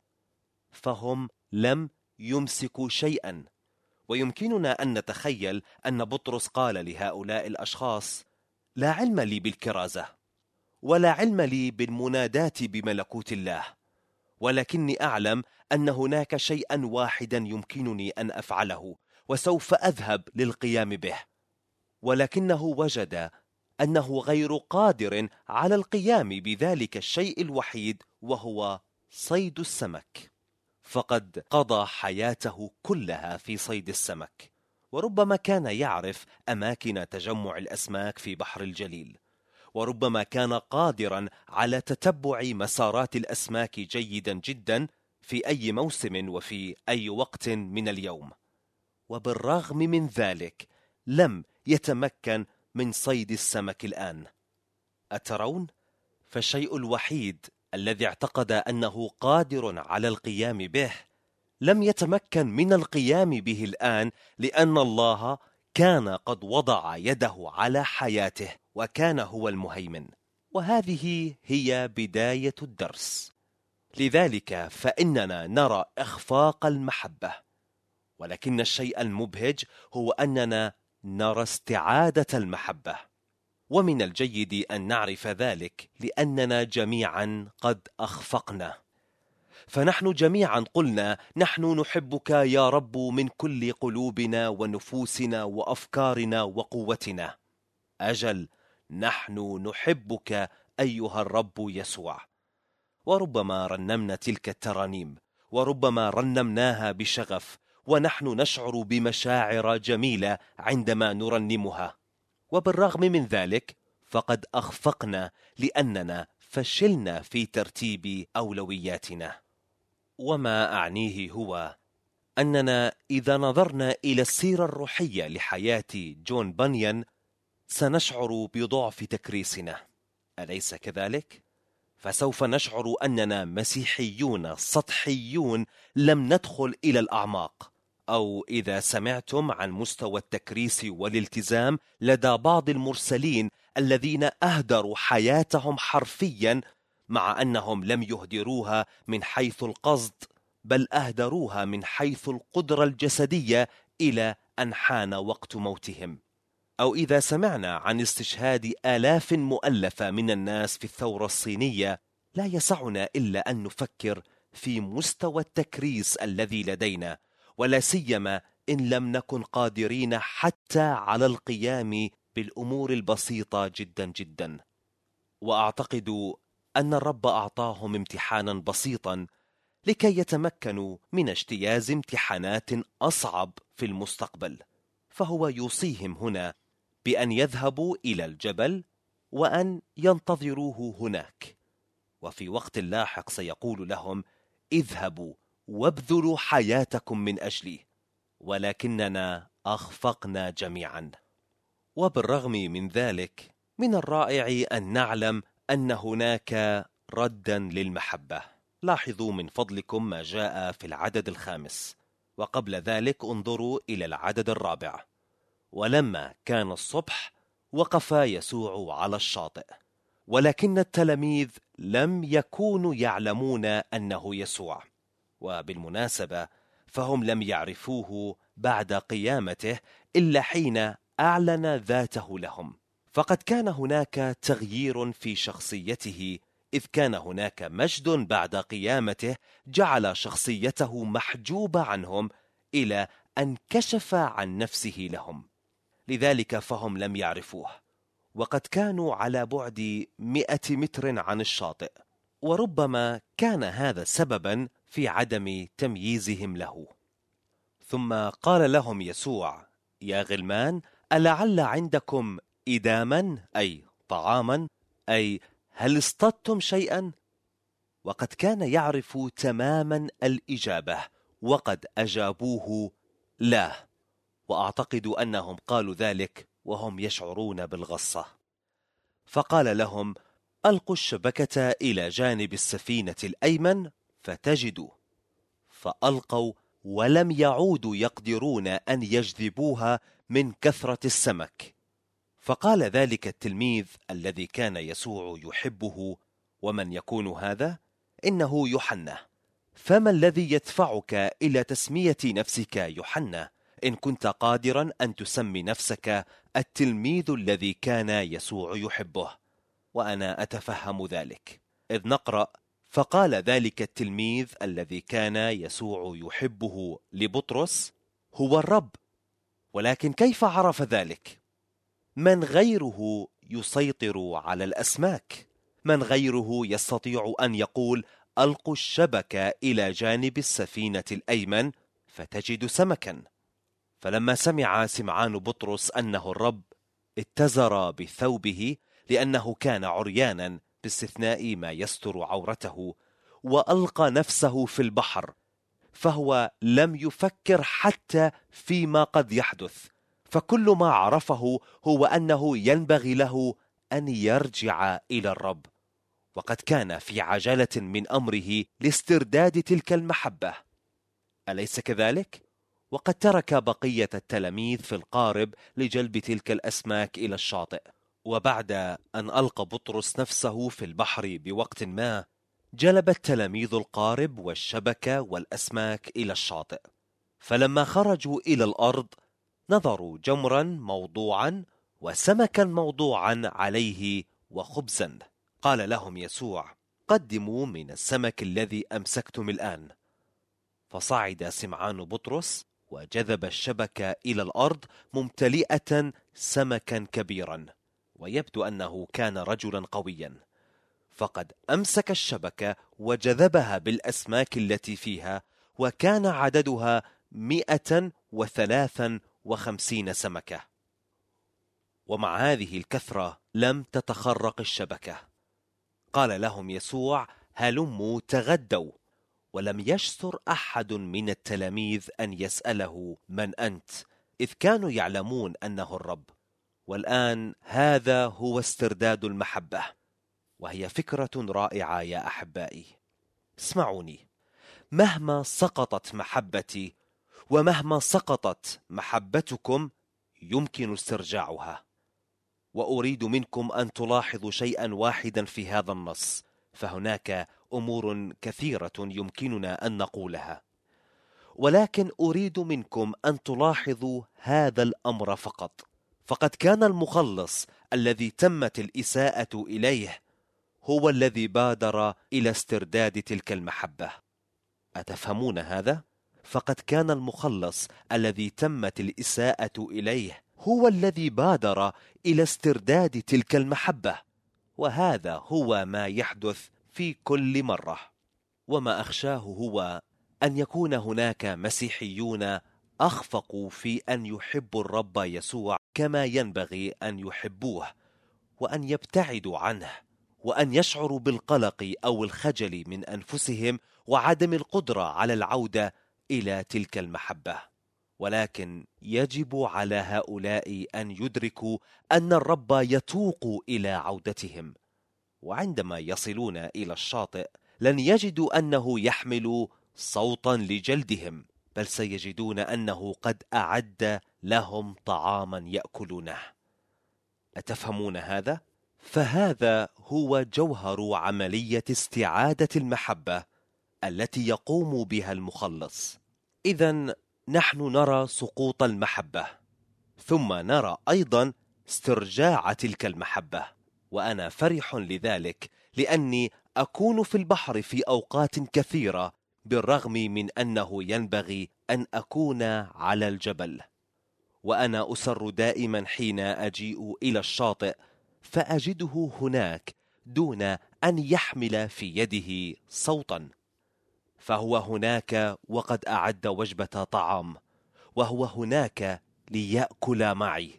فهم لم يمسكوا شيئا. ويمكننا أن نتخيل أن بطرس قال لهؤلاء الأشخاص: لا علم لي بالكرازة، ولا علم لي بالمنادات بملكوت الله، ولكني أعلم أن هناك شيئا واحدا يمكنني أن أفعله، وسوف أذهب للقيام به. ولكنه وجد أنه غير قادر على القيام بذلك الشيء الوحيد، وهو صيد السمك. فقد قضى حياته كلها في صيد السمك، وربما كان يعرف أماكن تجمع الأسماك في بحر الجليل، وربما كان قادرا على تتبع مسارات الأسماك جيدا جدا في أي موسم وفي أي وقت من اليوم. وبالرغم من ذلك لم يتمكن من صيد السمك الآن. أترون؟ فالشيء الوحيد الذي اعتقد أنه قادر على القيام به لم يتمكن من القيام به الآن، لأن الله كان قد وضع يده على حياته، وكان هو المهيمن. وهذه هي بداية الدرس. لذلك فإننا نرى إخفاق المحبة، ولكن الشيء المبهج هو أننا نرى استعادة المحبة. ومن الجيد أن نعرف ذلك، لأننا جميعا قد أخفقنا. فنحن جميعا قلنا: نحن نحبك يا رب من كل قلوبنا ونفوسنا وأفكارنا وقوتنا. أجل، نحن نحبك أيها الرب يسوع. وربما رنمنا تلك الترانيم، وربما رنمناها بشغف، ونحن نشعر بمشاعر جميلة عندما نرنمها. وبالرغم من ذلك فقد أخفقنا، لأننا فشلنا في ترتيب أولوياتنا. وما أعنيه هو أننا إذا نظرنا إلى السيرة الروحية لحياة جون بانيان سنشعر بضعف تكريسنا، أليس كذلك؟ فسوف نشعر أننا مسيحيون سطحيون لم ندخل إلى الأعماق. أو إذا سمعتم عن مستوى التكريس والالتزام لدى بعض المرسلين الذين أهدروا حياتهم حرفيا، مع أنهم لم يهدروها من حيث القصد بل أهدروها من حيث القدرة الجسدية إلى أن حان وقت موتهم. أو إذا سمعنا عن استشهاد آلاف مؤلفة من الناس في الثورة الصينية، لا يسعنا إلا أن نفكر في مستوى التكريس الذي لدينا، ولا سيما إن لم نكن قادرين حتى على القيام بالأمور البسيطة جدا جدا. وأعتقد أن الرب أعطاهم امتحانا بسيطا لكي يتمكنوا من اجتياز امتحانات أصعب في المستقبل، فهو يوصيهم هنا بأن يذهبوا إلى الجبل وأن ينتظروه هناك، وفي وقت لاحق سيقول لهم: اذهبوا وابذلوا حياتكم من أجلي. ولكننا أخفقنا جميعا. وبالرغم من ذلك من الرائع أن نعلم أن هناك ردا للمحبة. لاحظوا من فضلكم ما جاء في العدد الخامس، وقبل ذلك انظروا إلى العدد الرابع. ولما كان الصبح وقف يسوع على الشاطئ، ولكن التلاميذ لم يكونوا يعلمون أنه يسوع. وبالمناسبة فهم لم يعرفوه بعد قيامته إلا حين أعلن ذاته لهم، فقد كان هناك تغيير في شخصيته، إذ كان هناك مجد بعد قيامته جعل شخصيته محجوبة عنهم إلى أن كشف عن نفسه لهم. لذلك فهم لم يعرفوه، وقد كانوا على بعد مئة متر عن الشاطئ، وربما كان هذا سببا في عدم تمييزهم له. ثم قال لهم يسوع: يا غلمان، ألعل عندكم إداما، أي طعاما، أي هل اصطدتم شيئا؟ وقد كان يعرف تماما الإجابة، وقد أجابوه لا. وأعتقد أنهم قالوا ذلك وهم يشعرون بالغصة. فقال لهم: ألقوا الشبكة إلى جانب السفينة الأيمن فتجدوا. فألقوا ولم يعودوا يقدرون أن يجذبوها من كثرة السمك. فقال ذلك التلميذ الذي كان يسوع يحبه: ومن يكون هذا؟ إنه يوحنا. فما الذي يدفعك إلى تسمية نفسك يوحنا إن كنت قادرا أن تسمي نفسك التلميذ الذي كان يسوع يحبه؟ وأنا أتفهم ذلك، إذ نقرأ: فقال ذلك التلميذ الذي كان يسوع يحبه لبطرس: هو الرب. ولكن كيف عرف ذلك؟ من غيره يسيطر على الأسماك؟ من غيره يستطيع أن يقول: ألقوا الشبكة إلى جانب السفينة الأيمن فتجد سمكا؟ فلما سمع سمعان بطرس أنه الرب اتزر بثوبه، لأنه كان عريانا باستثناء ما يستر عورته، وألقى نفسه في البحر، فهو لم يفكر حتى فيما قد يحدث، فكل ما عرفه هو أنه ينبغي له أن يرجع إلى الرب، وقد كان في عجلة من أمره لاسترداد تلك المحبة، أليس كذلك؟ وقد ترك بقية التلاميذ في القارب لجلب تلك الأسماك إلى الشاطئ. وبعد أن ألقى بطرس نفسه في البحر بوقت ما، جلب التلاميذ القارب والشبكة والأسماك إلى الشاطئ. فلما خرجوا إلى الأرض نظروا جمرا موضوعا وسمكا موضوعا عليه وخبزا. قال لهم يسوع: قدموا من السمك الذي أمسكتم الآن. فصعد سمعان بطرس وجذب الشبكة إلى الأرض ممتلئة سمكا كبيرا، ويبدو أنه كان رجلا قويا، فقد أمسك الشبكة وجذبها بالأسماك التي فيها، وكان عددها مئة وثلاثا وخمسين سمكة. ومع هذه الكثرة لم تتخرق الشبكة. قال لهم يسوع: هلموا تغدوا. ولم يجسر أحد من التلاميذ أن يسأله: من أنت؟ إذ كانوا يعلمون أنه الرب. والآن هذا هو استرداد المحبة، وهي فكرة رائعة يا أحبائي. اسمعوني، مهما سقطت محبتي ومهما سقطت محبتكم يمكن استرجاعها. وأريد منكم أن تلاحظوا شيئا واحدا في هذا النص، فهناك أمور كثيرة يمكننا أن نقولها، ولكن أريد منكم أن تلاحظوا هذا الأمر فقط. فقد كان المخلص الذي تمت الإساءة إليه هو الذي بادر إلى استرداد تلك المحبة. أتفهمون هذا؟ فقد كان المخلص الذي تمت الإساءة إليه هو الذي بادر إلى استرداد تلك المحبة، وهذا هو ما يحدث في كل مرة. وما أخشاه هو أن يكون هناك مسيحيون أخفقوا في أن يحبوا الرب يسوع كما ينبغي أن يحبوه، وأن يبتعدوا عنه، وأن يشعروا بالقلق أو الخجل من أنفسهم وعدم القدرة على العودة إلى تلك المحبة. ولكن يجب على هؤلاء أن يدركوا أن الرب يتوق إلى عودتهم، وعندما يصلون إلى الشاطئ لن يجدوا أنه يحمل صوتا لجلدهم، بل سيجدون أنه قد أعد لهم طعاما يأكلونه. أتفهمون هذا؟ فهذا هو جوهر عملية استعادة المحبة التي يقوم بها المخلص. إذن نحن نرى سقوط المحبة، ثم نرى أيضا استرجاع تلك المحبة، وأنا فرح لذلك، لأني أكون في البحر في أوقات كثيرة بالرغم من أنه ينبغي أن أكون على الجبل. وأنا أسر دائما حين أجيء إلى الشاطئ فأجده هناك دون أن يحمل في يده صوتا، فهو هناك وقد أعد وجبة طعام، وهو هناك ليأكل معي.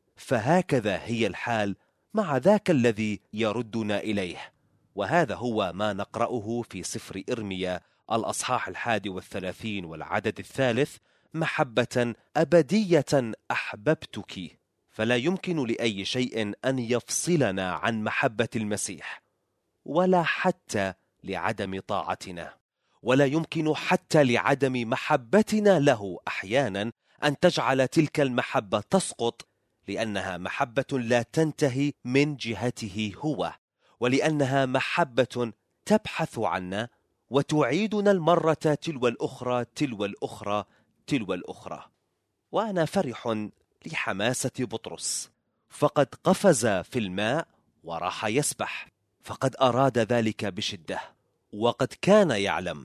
فهكذا هي الحال مع ذاك الذي يردنا إليه، وهذا هو ما نقرأه في سفر إرميا الأصحاح الحادي والثلاثين والعدد الثالث: محبة أبدية أحببتك. فلا يمكن لأي شيء أن يفصلنا عن محبة المسيح، ولا حتى لعدم طاعتنا، ولا يمكن حتى لعدم محبتنا له أحيانا أن تجعل تلك المحبة تسقط، لأنها محبة لا تنتهي من جهته هو، ولأنها محبة تبحث عنا وتعيدنا المرة تلو الأخرى تلو الأخرى تلو الأخرى. وأنا فرح لحماسة بطرس، فقد قفز في الماء وراح يسبح، فقد أراد ذلك بشدة، وقد كان يعلم.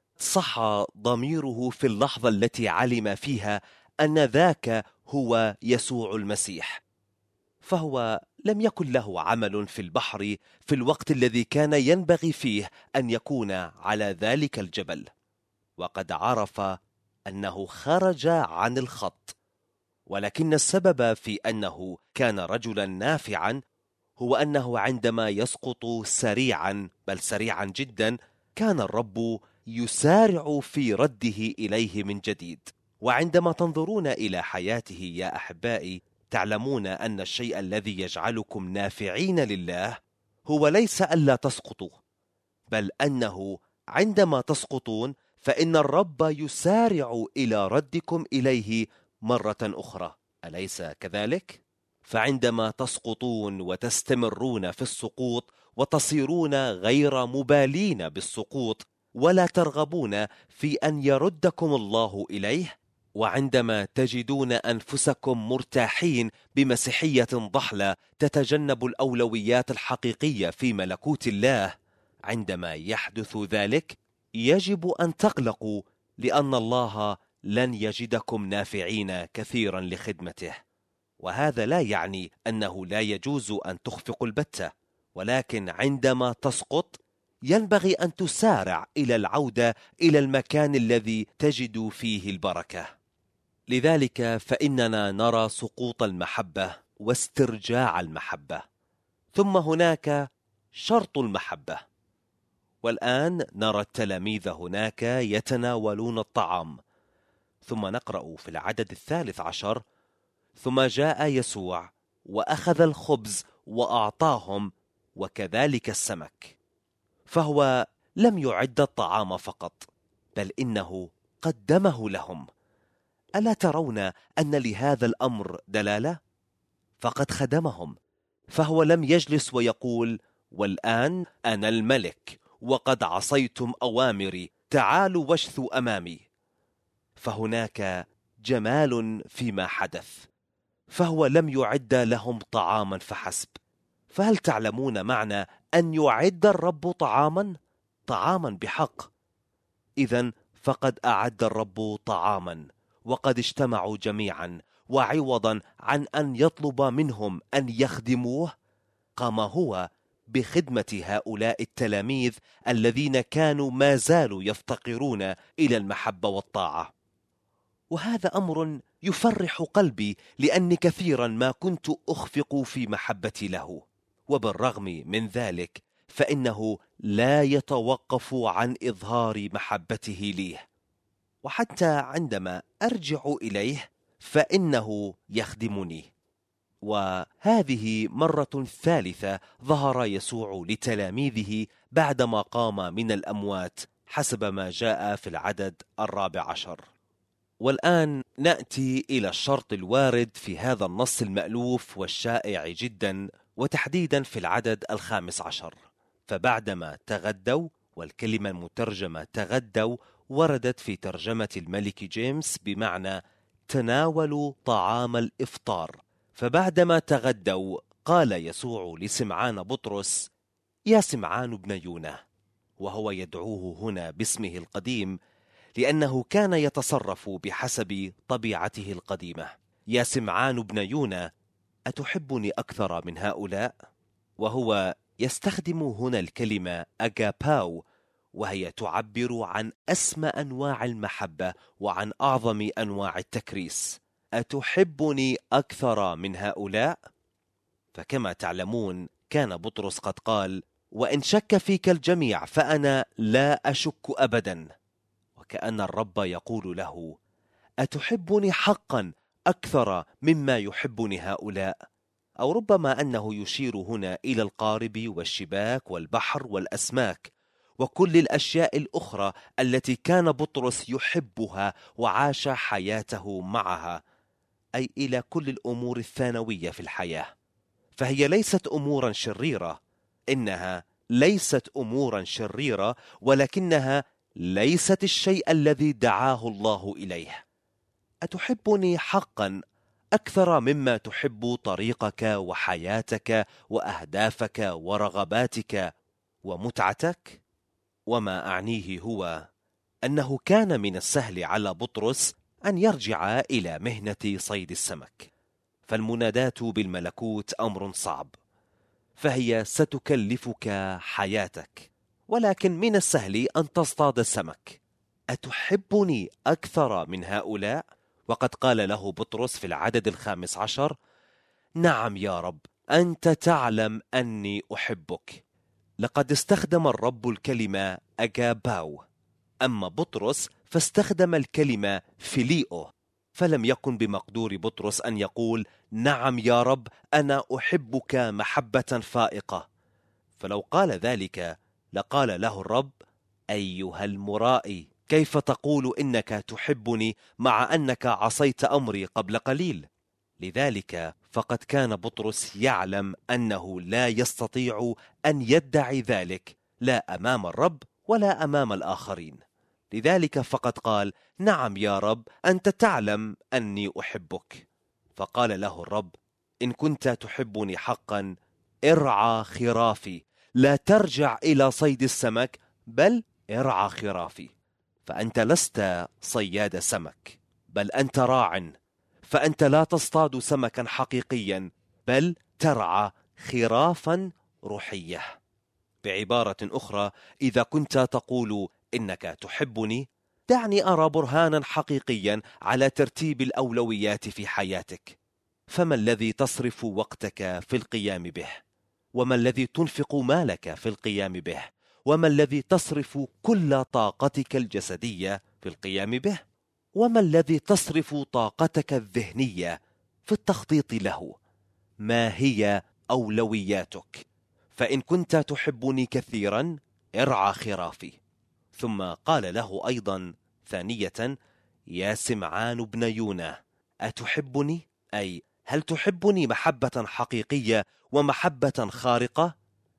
صحى ضميره في اللحظة التي علم فيها أن ذاك هو يسوع المسيح، فهو لم يكن له عمل في البحر في الوقت الذي كان ينبغي فيه أن يكون على ذلك الجبل، وقد عرف أنه خرج عن الخط. ولكن السبب في أنه كان رجلا نافعا هو أنه عندما يسقط سريعا، بل سريعا جدا، كان الرب يسارع في رده إليه من جديد. وعندما تنظرون إلى حياته يا أحبائي تعلمون أن الشيء الذي يجعلكم نافعين لله هو ليس ألا تسقطوا، بل أنه عندما تسقطون فإن الرب يسارع إلى ردكم إليه مرة أخرى، أليس كذلك؟ فعندما تسقطون وتستمرون في السقوط وتصيرون غير مبالين بالسقوط ولا ترغبون في أن يردكم الله إليه، وعندما تجدون أنفسكم مرتاحين بمسيحية ضحلة تتجنب الأولويات الحقيقية في ملكوت الله، عندما يحدث ذلك يجب أن تقلقوا، لأن الله لن يجدكم نافعين كثيرا لخدمته. وهذا لا يعني أنه لا يجوز أن تخفقوا البتة، ولكن عندما تسقط ينبغي أن تسارع إلى العودة إلى المكان الذي تجد فيه البركة. لذلك فإننا نرى سقوط المحبة واسترجاع المحبة، ثم هناك شرط المحبة. والآن نرى التلاميذ هناك يتناولون الطعام، ثم نقرأ في العدد الثالث عشر: ثم جاء يسوع وأخذ الخبز وأعطاهم وكذلك السمك. فهو لم يعد الطعام فقط، بل إنه قدمه لهم. ألا ترون أن لهذا الأمر دلالة؟ فقد خدمهم، فهو لم يجلس ويقول: والآن أنا الملك وقد عصيتم أوامري، تعالوا واشثوا أمامي. فهناك جمال فيما حدث، فهو لم يعد لهم طعاما فحسب. فهل تعلمون معنى أن يعد الرب طعاما؟ طعاما بحق. إذن فقد أعد الرب طعاما، وقد اجتمعوا جميعا، وعوضا عن أن يطلب منهم أن يخدموه، قام هو بخدمة هؤلاء التلاميذ الذين كانوا ما زالوا يفتقرون إلى المحبة والطاعة. وهذا أمر يفرح قلبي، لأني كثيرا ما كنت أخفق في محبتي له، وبالرغم من ذلك فإنه لا يتوقف عن إظهار محبته لي، وحتى عندما أرجع إليه فإنه يخدمني. وهذه مرة ثالثة ظهر يسوع لتلاميذه بعدما قام من الأموات، حسب ما جاء في العدد الرابع عشر. والآن نأتي إلى الشرط الوارد في هذا النص المألوف والشائع جدا، وتحديدا في العدد الخامس عشر: فبعدما تغدوا. والكلمة المترجمة تغدوا وردت في ترجمة الملك جيمس بمعنى تناولوا طعام الإفطار. فبعدما تغدوا قال يسوع لسمعان بطرس: يا سمعان ابن يونا، وهو يدعوه هنا باسمه القديم لأنه كان يتصرف بحسب طبيعته القديمة. يا سمعان ابن يونا، أتحبني أكثر من هؤلاء؟ وهو يستخدم هنا الكلمة أجاباو، وهي تعبر عن أسمى أنواع المحبة وعن أعظم أنواع التكريس. أتحبني أكثر من هؤلاء؟ فكما تعلمون كان بطرس قد قال: وإن شك فيك الجميع فأنا لا أشك أبدا. وكأن الرب يقول له: أتحبني حقا أكثر مما يحبني هؤلاء؟ أو ربما أنه يشير هنا إلى القارب والشباك والبحر والأسماك وكل الأشياء الأخرى التي كان بطرس يحبها وعاش حياته معها، أي إلى كل الأمور الثانوية في الحياة. فهي ليست أمورا شريرة، إنها ليست أمورا شريرة، ولكنها ليست الشيء الذي دعاه الله إليه. أتحبني حقا أكثر مما تحب طريقك وحياتك وأهدافك ورغباتك ومتعتك؟ وما أعنيه هو أنه كان من السهل على بطرس أن يرجع إلى مهنة صيد السمك، فالمنادات بالملكوت أمر صعب، فهي ستكلفك حياتك، ولكن من السهل أن تصطاد السمك. أتحبني أكثر من هؤلاء؟ وقد قال له بطرس في العدد الخامس عشر: نعم يا رب، أنت تعلم أني أحبك. لقد استخدم الرب الكلمة أجاباو، أما بطرس فاستخدم الكلمة فيليئو، فلم يكن بمقدور بطرس أن يقول: نعم يا رب، أنا أحبك محبة فائقة. فلو قال ذلك لقال له الرب: أيها المرائي، كيف تقول إنك تحبني مع أنك عصيت أمري قبل قليل؟ لذلك فقد كان بطرس يعلم أنه لا يستطيع أن يدعي ذلك، لا أمام الرب ولا أمام الآخرين. لذلك فقد قال: نعم يا رب، أنت تعلم أني أحبك. فقال له الرب: إن كنت تحبني حقا ارعى خرافي، لا ترجع إلى صيد السمك، بل ارعى خرافي. فأنت لست صياد سمك، بل أنت راع، فأنت لا تصطاد سمكا حقيقيا، بل ترعى خرافا روحية. بعبارة أخرى، إذا كنت تقول إنك تحبني، دعني أرى برهانا حقيقيا على ترتيب الأولويات في حياتك. فما الذي تصرف وقتك في القيام به؟ وما الذي تنفق مالك في القيام به؟ وما الذي تصرف كل طاقتك الجسدية في القيام به؟ وما الذي تصرف طاقتك الذهنية في التخطيط له؟ ما هي أولوياتك؟ فإن كنت تحبني كثيرا ارعى خرافي. ثم قال له أيضا ثانية: يا سمعان بن يونا، أتحبني؟ أي هل تحبني محبة حقيقية ومحبة خارقة؟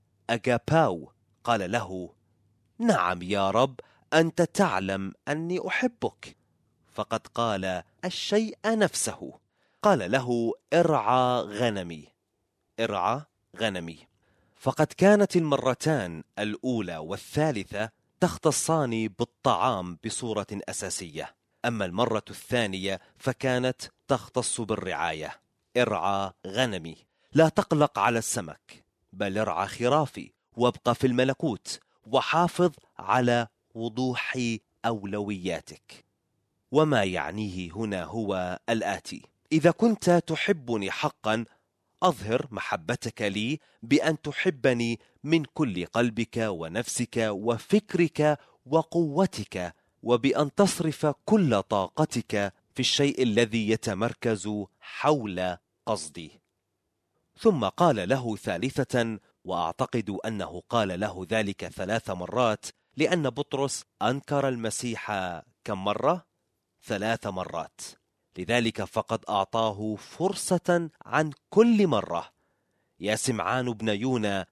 أجاباو قال له: نعم يا رب، أنت تعلم أني أحبك. فقد قال الشيء نفسه. قال له: ارعى غنمي. ارعى غنمي. فقد كانت المرتان الأولى والثالثة تختصان بالطعام بصورة أساسية، أما المرة الثانية فكانت تختص بالرعاية. ارعى غنمي، لا تقلق على السمك، بل ارعى خرافي وابقى في الملكوت، وحافظ على وضوح أولوياتك. وما يعنيه هنا هو الآتي: إذا كنت تحبني حقا أظهر محبتك لي بأن تحبني من كل قلبك ونفسك وفكرك وقوتك، وبأن تصرف كل طاقتك في الشيء الذي يتمركز حول قصدي. ثم قال له ثالثة، وأعتقد أنه قال له ذلك ثلاث مرات، لأن بطرس أنكر المسيح كم مرة؟ ثلاث مرات، لذلك فقد أعطاه فرصة عن كل مرة. يا سمعان بن يونا،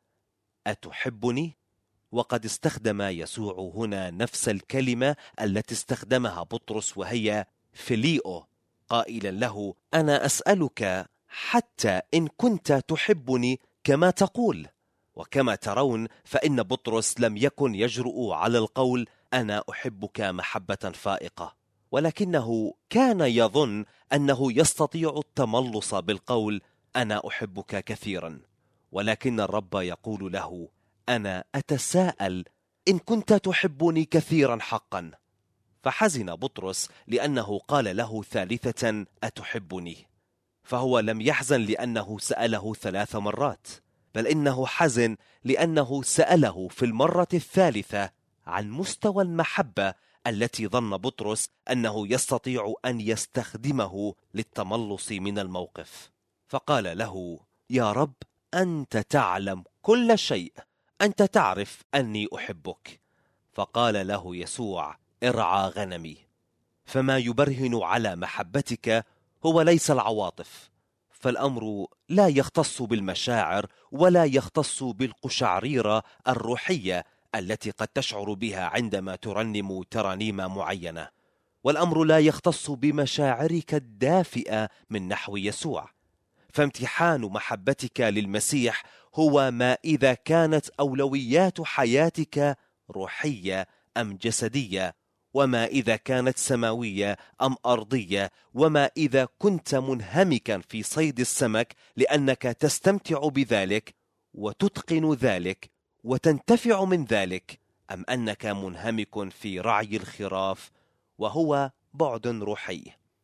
أتحبني؟ وقد استخدم يسوع هنا نفس الكلمة التي استخدمها بطرس، وهي فيليو، قائلا له: أنا أسألك حتى إن كنت تحبني كما تقول. وكما ترون فإن بطرس لم يكن يجرؤ على القول أنا أحبك محبة فائقة، ولكنه كان يظن أنه يستطيع التملص بالقول أنا أحبك كثيرا. ولكن الرب يقول له: أنا أتساءل إن كنت تحبني كثيرا حقا. فحزن بطرس لأنه قال له ثالثة: أتحبني؟ فهو لم يحزن لأنه سأله ثلاث مرات، بل إنه حزن لأنه سأله في المرة الثالثة عن مستوى المحبة التي ظن بطرس أنه يستطيع أن يستخدمه للتملص من الموقف. فقال له: يا رب، أنت تعلم كل شيء، أنت تعرف أني أحبك. فقال له يسوع: ارعى غنمي. فما يبرهن على محبتك هو ليس العواطف، فالأمر لا يختص بالمشاعر ولا يختص بالقشعريرة الروحية التي قد تشعر بها عندما ترنم ترانيم معينة، والأمر لا يختص بمشاعرك الدافئة من نحو يسوع. فامتحان محبتك للمسيح هو ما إذا كانت أولويات حياتك روحية أم جسدية، وما إذا كانت سماوية أم أرضية، وما إذا كنت منهمكا في صيد السمك لأنك تستمتع بذلك وتتقن ذلك وتنتفع من ذلك، أم أنك منهمك في رعي الخراف وهو بعد روحي.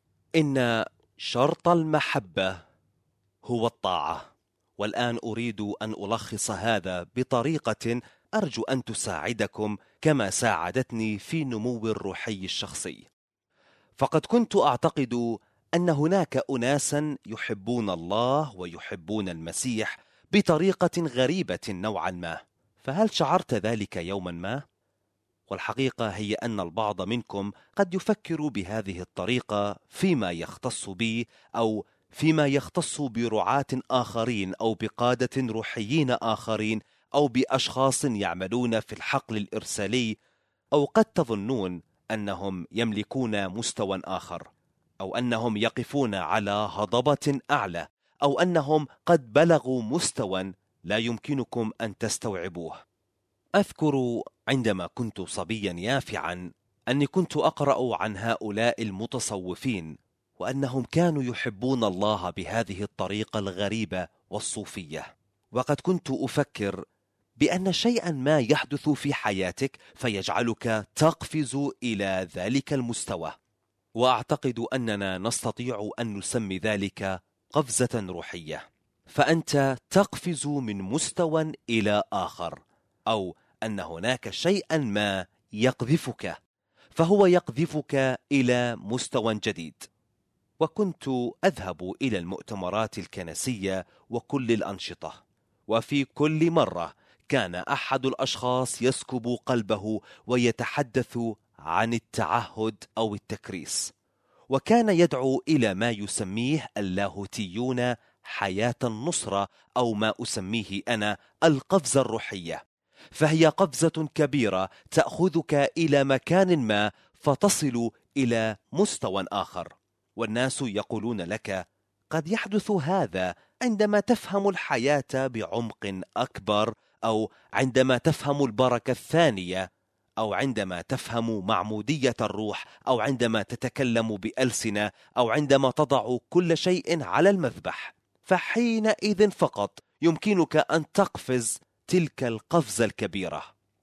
إن شرط المحبة هو الطاعة. والآن أريد أن ألخص هذا بطريقة أرجو أن تساعدكم كما ساعدتني في نمو الروحي الشخصي. فقد كنت أعتقد أن هناك أناسا يحبون الله ويحبون المسيح بطريقة غريبة نوعا ما، فهل شعرت ذلك يوما ما؟ والحقيقة هي أن البعض منكم قد يفكر بهذه الطريقة فيما يختص بي أو فيما يختص برعاة آخرين أو بقادة روحيين آخرين أو بأشخاص يعملون في الحقل الإرسالي، أو قد تظنون أنهم يملكون مستوى آخر، أو أنهم يقفون على هضبة أعلى، أو أنهم قد بلغوا مستوى لا يمكنكم أن تستوعبوه. أذكر عندما كنت صبيا يافعا أني كنت أقرأ عن هؤلاء المتصوفين، وأنهم كانوا يحبون الله بهذه الطريقة الغريبة والصوفية. وقد كنت أفكر بأن شيئا ما يحدث في حياتك فيجعلك تقفز إلى ذلك المستوى، وأعتقد أننا نستطيع أن نسمي ذلك قفزة روحية. فأنت تقفز من مستوى إلى آخر، أو أن هناك شيئا ما يقذفك، فهو يقذفك إلى مستوى جديد. وكنت أذهب إلى المؤتمرات الكنسية وكل الأنشطة، وفي كل مرة كان أحد الأشخاص يسكب قلبه ويتحدث عن التعهد أو التكريس، وكان يدعو إلى ما يسميه اللاهوتيون حياة النصرة، أو ما أسميه أنا القفزة الروحية، فهي قفزة كبيرة تأخذك إلى مكان ما فتصل إلى مستوى آخر. والناس يقولون لك قد يحدث هذا عندما تفهم الحياة بعمق أكبر، أو عندما تفهم البركة الثانية، أو عندما تفهم معمودية الروح، أو عندما تتكلم بألسنة، أو عندما تضع كل شيء على المذبح، فحينئذ فقط يمكنك أن تقفز تلك القفزة الكبيرة.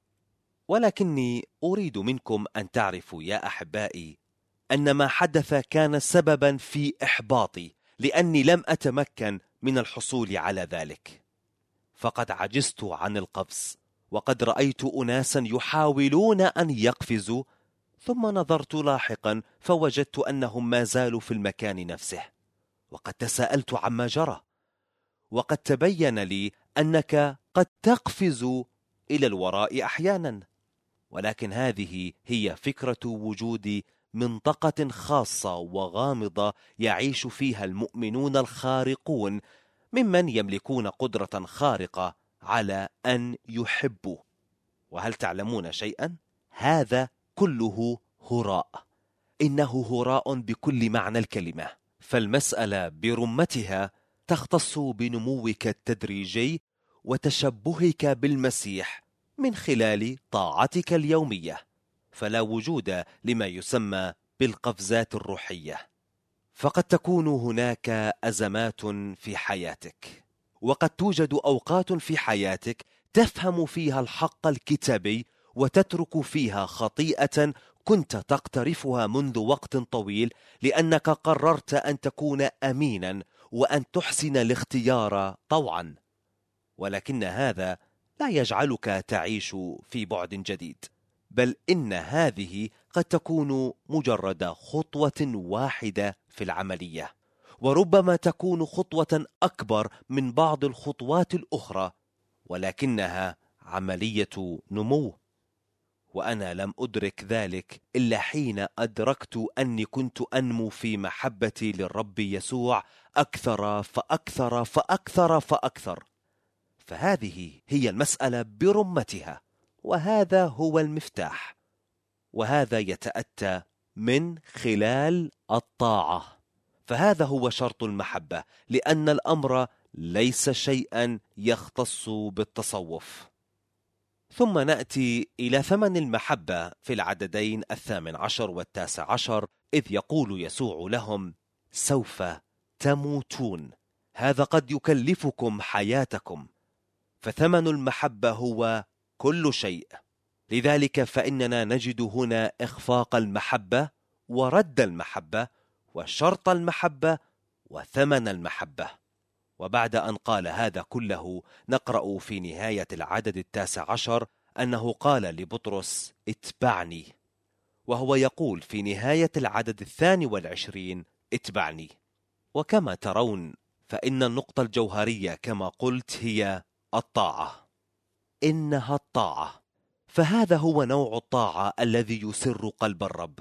ولكني أريد منكم أن تعرفوا يا أحبائي أن ما حدث كان سببا في إحباطي، لأني لم أتمكن من الحصول على ذلك، فقد عجزت عن القفز، وقد رأيت أناسا يحاولون أن يقفزوا، ثم نظرت لاحقا فوجدت أنهم ما زالوا في المكان نفسه، وقد تساءلت عما جرى، وقد تبين لي أنك قد تقفز إلى الوراء أحيانا، ولكن هذه هي فكرة وجود منطقة خاصة وغامضة يعيش فيها المؤمنون الخارقون، ممن يملكون قدرة خارقة على أن يحبوا. وهل تعلمون شيئا؟ هذا كله هراء، إنه هراء بكل معنى الكلمة. فالمسألة برمتها تختص بنموك التدريجي وتشبهك بالمسيح من خلال طاعتك اليومية، فلا وجود لما يسمى بالقفزات الروحية. فقد تكون هناك أزمات في حياتك، وقد توجد أوقات في حياتك تفهم فيها الحق الكتابي وتترك فيها خطيئة كنت تقترفها منذ وقت طويل، لأنك قررت أن تكون أمينا وأن تحسن الاختيار طوعا. ولكن هذا لا يجعلك تعيش في بعد جديد، بل إن هذه قد تكون مجرد خطوة واحدة في العملية، وربما تكون خطوة أكبر من بعض الخطوات الأخرى، ولكنها عملية نمو. وأنا لم أدرك ذلك إلا حين أدركت أني كنت أنمو في محبتي للرب يسوع أكثر فأكثر فأكثر فأكثر. فهذه هي المسألة برمتها، وهذا هو المفتاح، وهذا يتأتى من خلال الطاعة. فهذا هو شرط المحبة، لأن الأمر ليس شيئا يختص بالتصوف. ثم نأتي إلى ثمن المحبة في العددين الثامن عشر والتاسع عشر، إذ يقول يسوع لهم: سوف تموتون، هذا قد يكلفكم حياتكم، فثمن المحبة هو كل شيء. لذلك فإننا نجد هنا إخفاق المحبة ورد المحبة وشرط المحبة وثمن المحبة. وبعد أن قال هذا كله نقرأ في نهاية العدد التاسع عشر أنه قال لبطرس: اتبعني، وهو يقول في نهاية العدد الثاني والعشرين: اتبعني. وكما ترون فإن النقطة الجوهرية كما قلت هي الطاعة، إنها الطاعة. فهذا هو نوع الطاعة الذي يسر قلب الرب،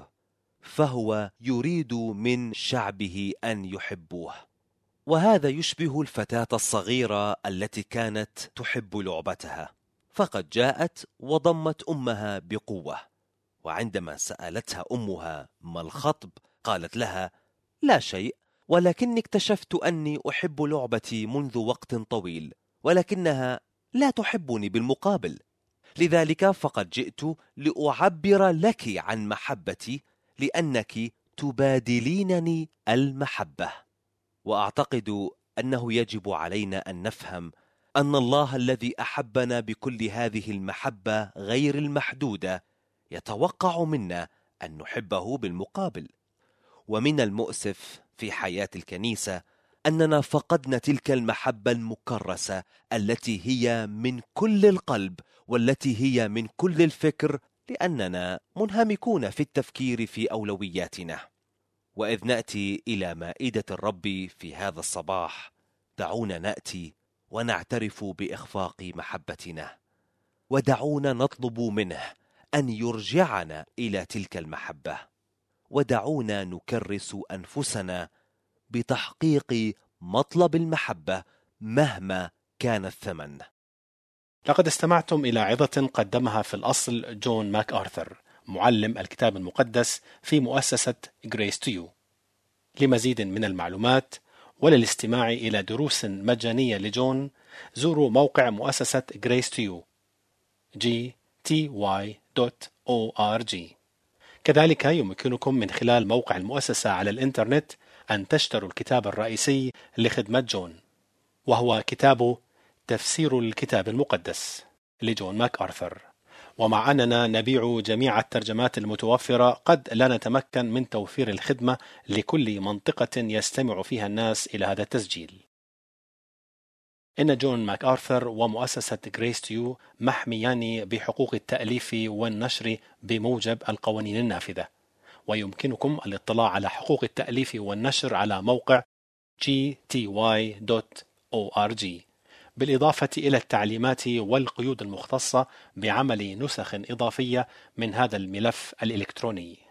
فهو يريد من شعبه أن يحبوه. وهذا يشبه الفتاة الصغيرة التي كانت تحب لعبتها، فقد جاءت وضمت أمها بقوة، وعندما سألتها أمها ما الخطب قالت لها: لا شيء، ولكني اكتشفت أني أحب لعبتي منذ وقت طويل، ولكنها لا تحبني بالمقابل، لذلك فقد جئت لأعبر لك عن محبتي، لأنك تبادلينني المحبة. وأعتقد أنه يجب علينا أن نفهم أن الله الذي أحبنا بكل هذه المحبة غير المحدودة يتوقع منا أن نحبه بالمقابل. ومن المؤسف في حياة الكنيسة أننا فقدنا تلك المحبة المكرسة التي هي من كل القلب والتي هي من كل الفكر، لأننا منهمكون في التفكير في أولوياتنا. وإذ نأتي إلى مائدة الرب في هذا الصباح، دعونا نأتي ونعترف بإخفاق محبتنا، ودعونا نطلب منه أن يرجعنا إلى تلك المحبة، ودعونا نكرس أنفسنا بتحقيق مطلب المحبة مهما كان الثمن. لقد استمعتم إلى عظة قدمها في الأصل جون ماك آرثر، معلم الكتاب المقدس في مؤسسة Grace to You. لمزيد من المعلومات وللاستماع إلى دروس مجانية لجون، زوروا موقع مؤسسة Grace to You جي تي واي دوت أو آر جي. كذلك يمكنكم من خلال موقع المؤسسة على الإنترنت أن تشتروا الكتاب الرئيسي لخدمة جون، وهو كتاب تفسير الكتاب المقدس لجون ماك آرثر. ومع أننا نبيع جميع الترجمات المتوفرة، قد لا نتمكن من توفير الخدمة لكل منطقة يستمع فيها الناس إلى هذا التسجيل. إن جون ماك آرثر ومؤسسة Grace to You محميان بحقوق التأليف والنشر بموجب القوانين النافذة، ويمكنكم الاطلاع على حقوق التأليف والنشر على موقع جي تي واي دوت أو آر جي، بالإضافة إلى التعليمات والقيود المختصة بعمل نسخ إضافية من هذا الملف الإلكتروني.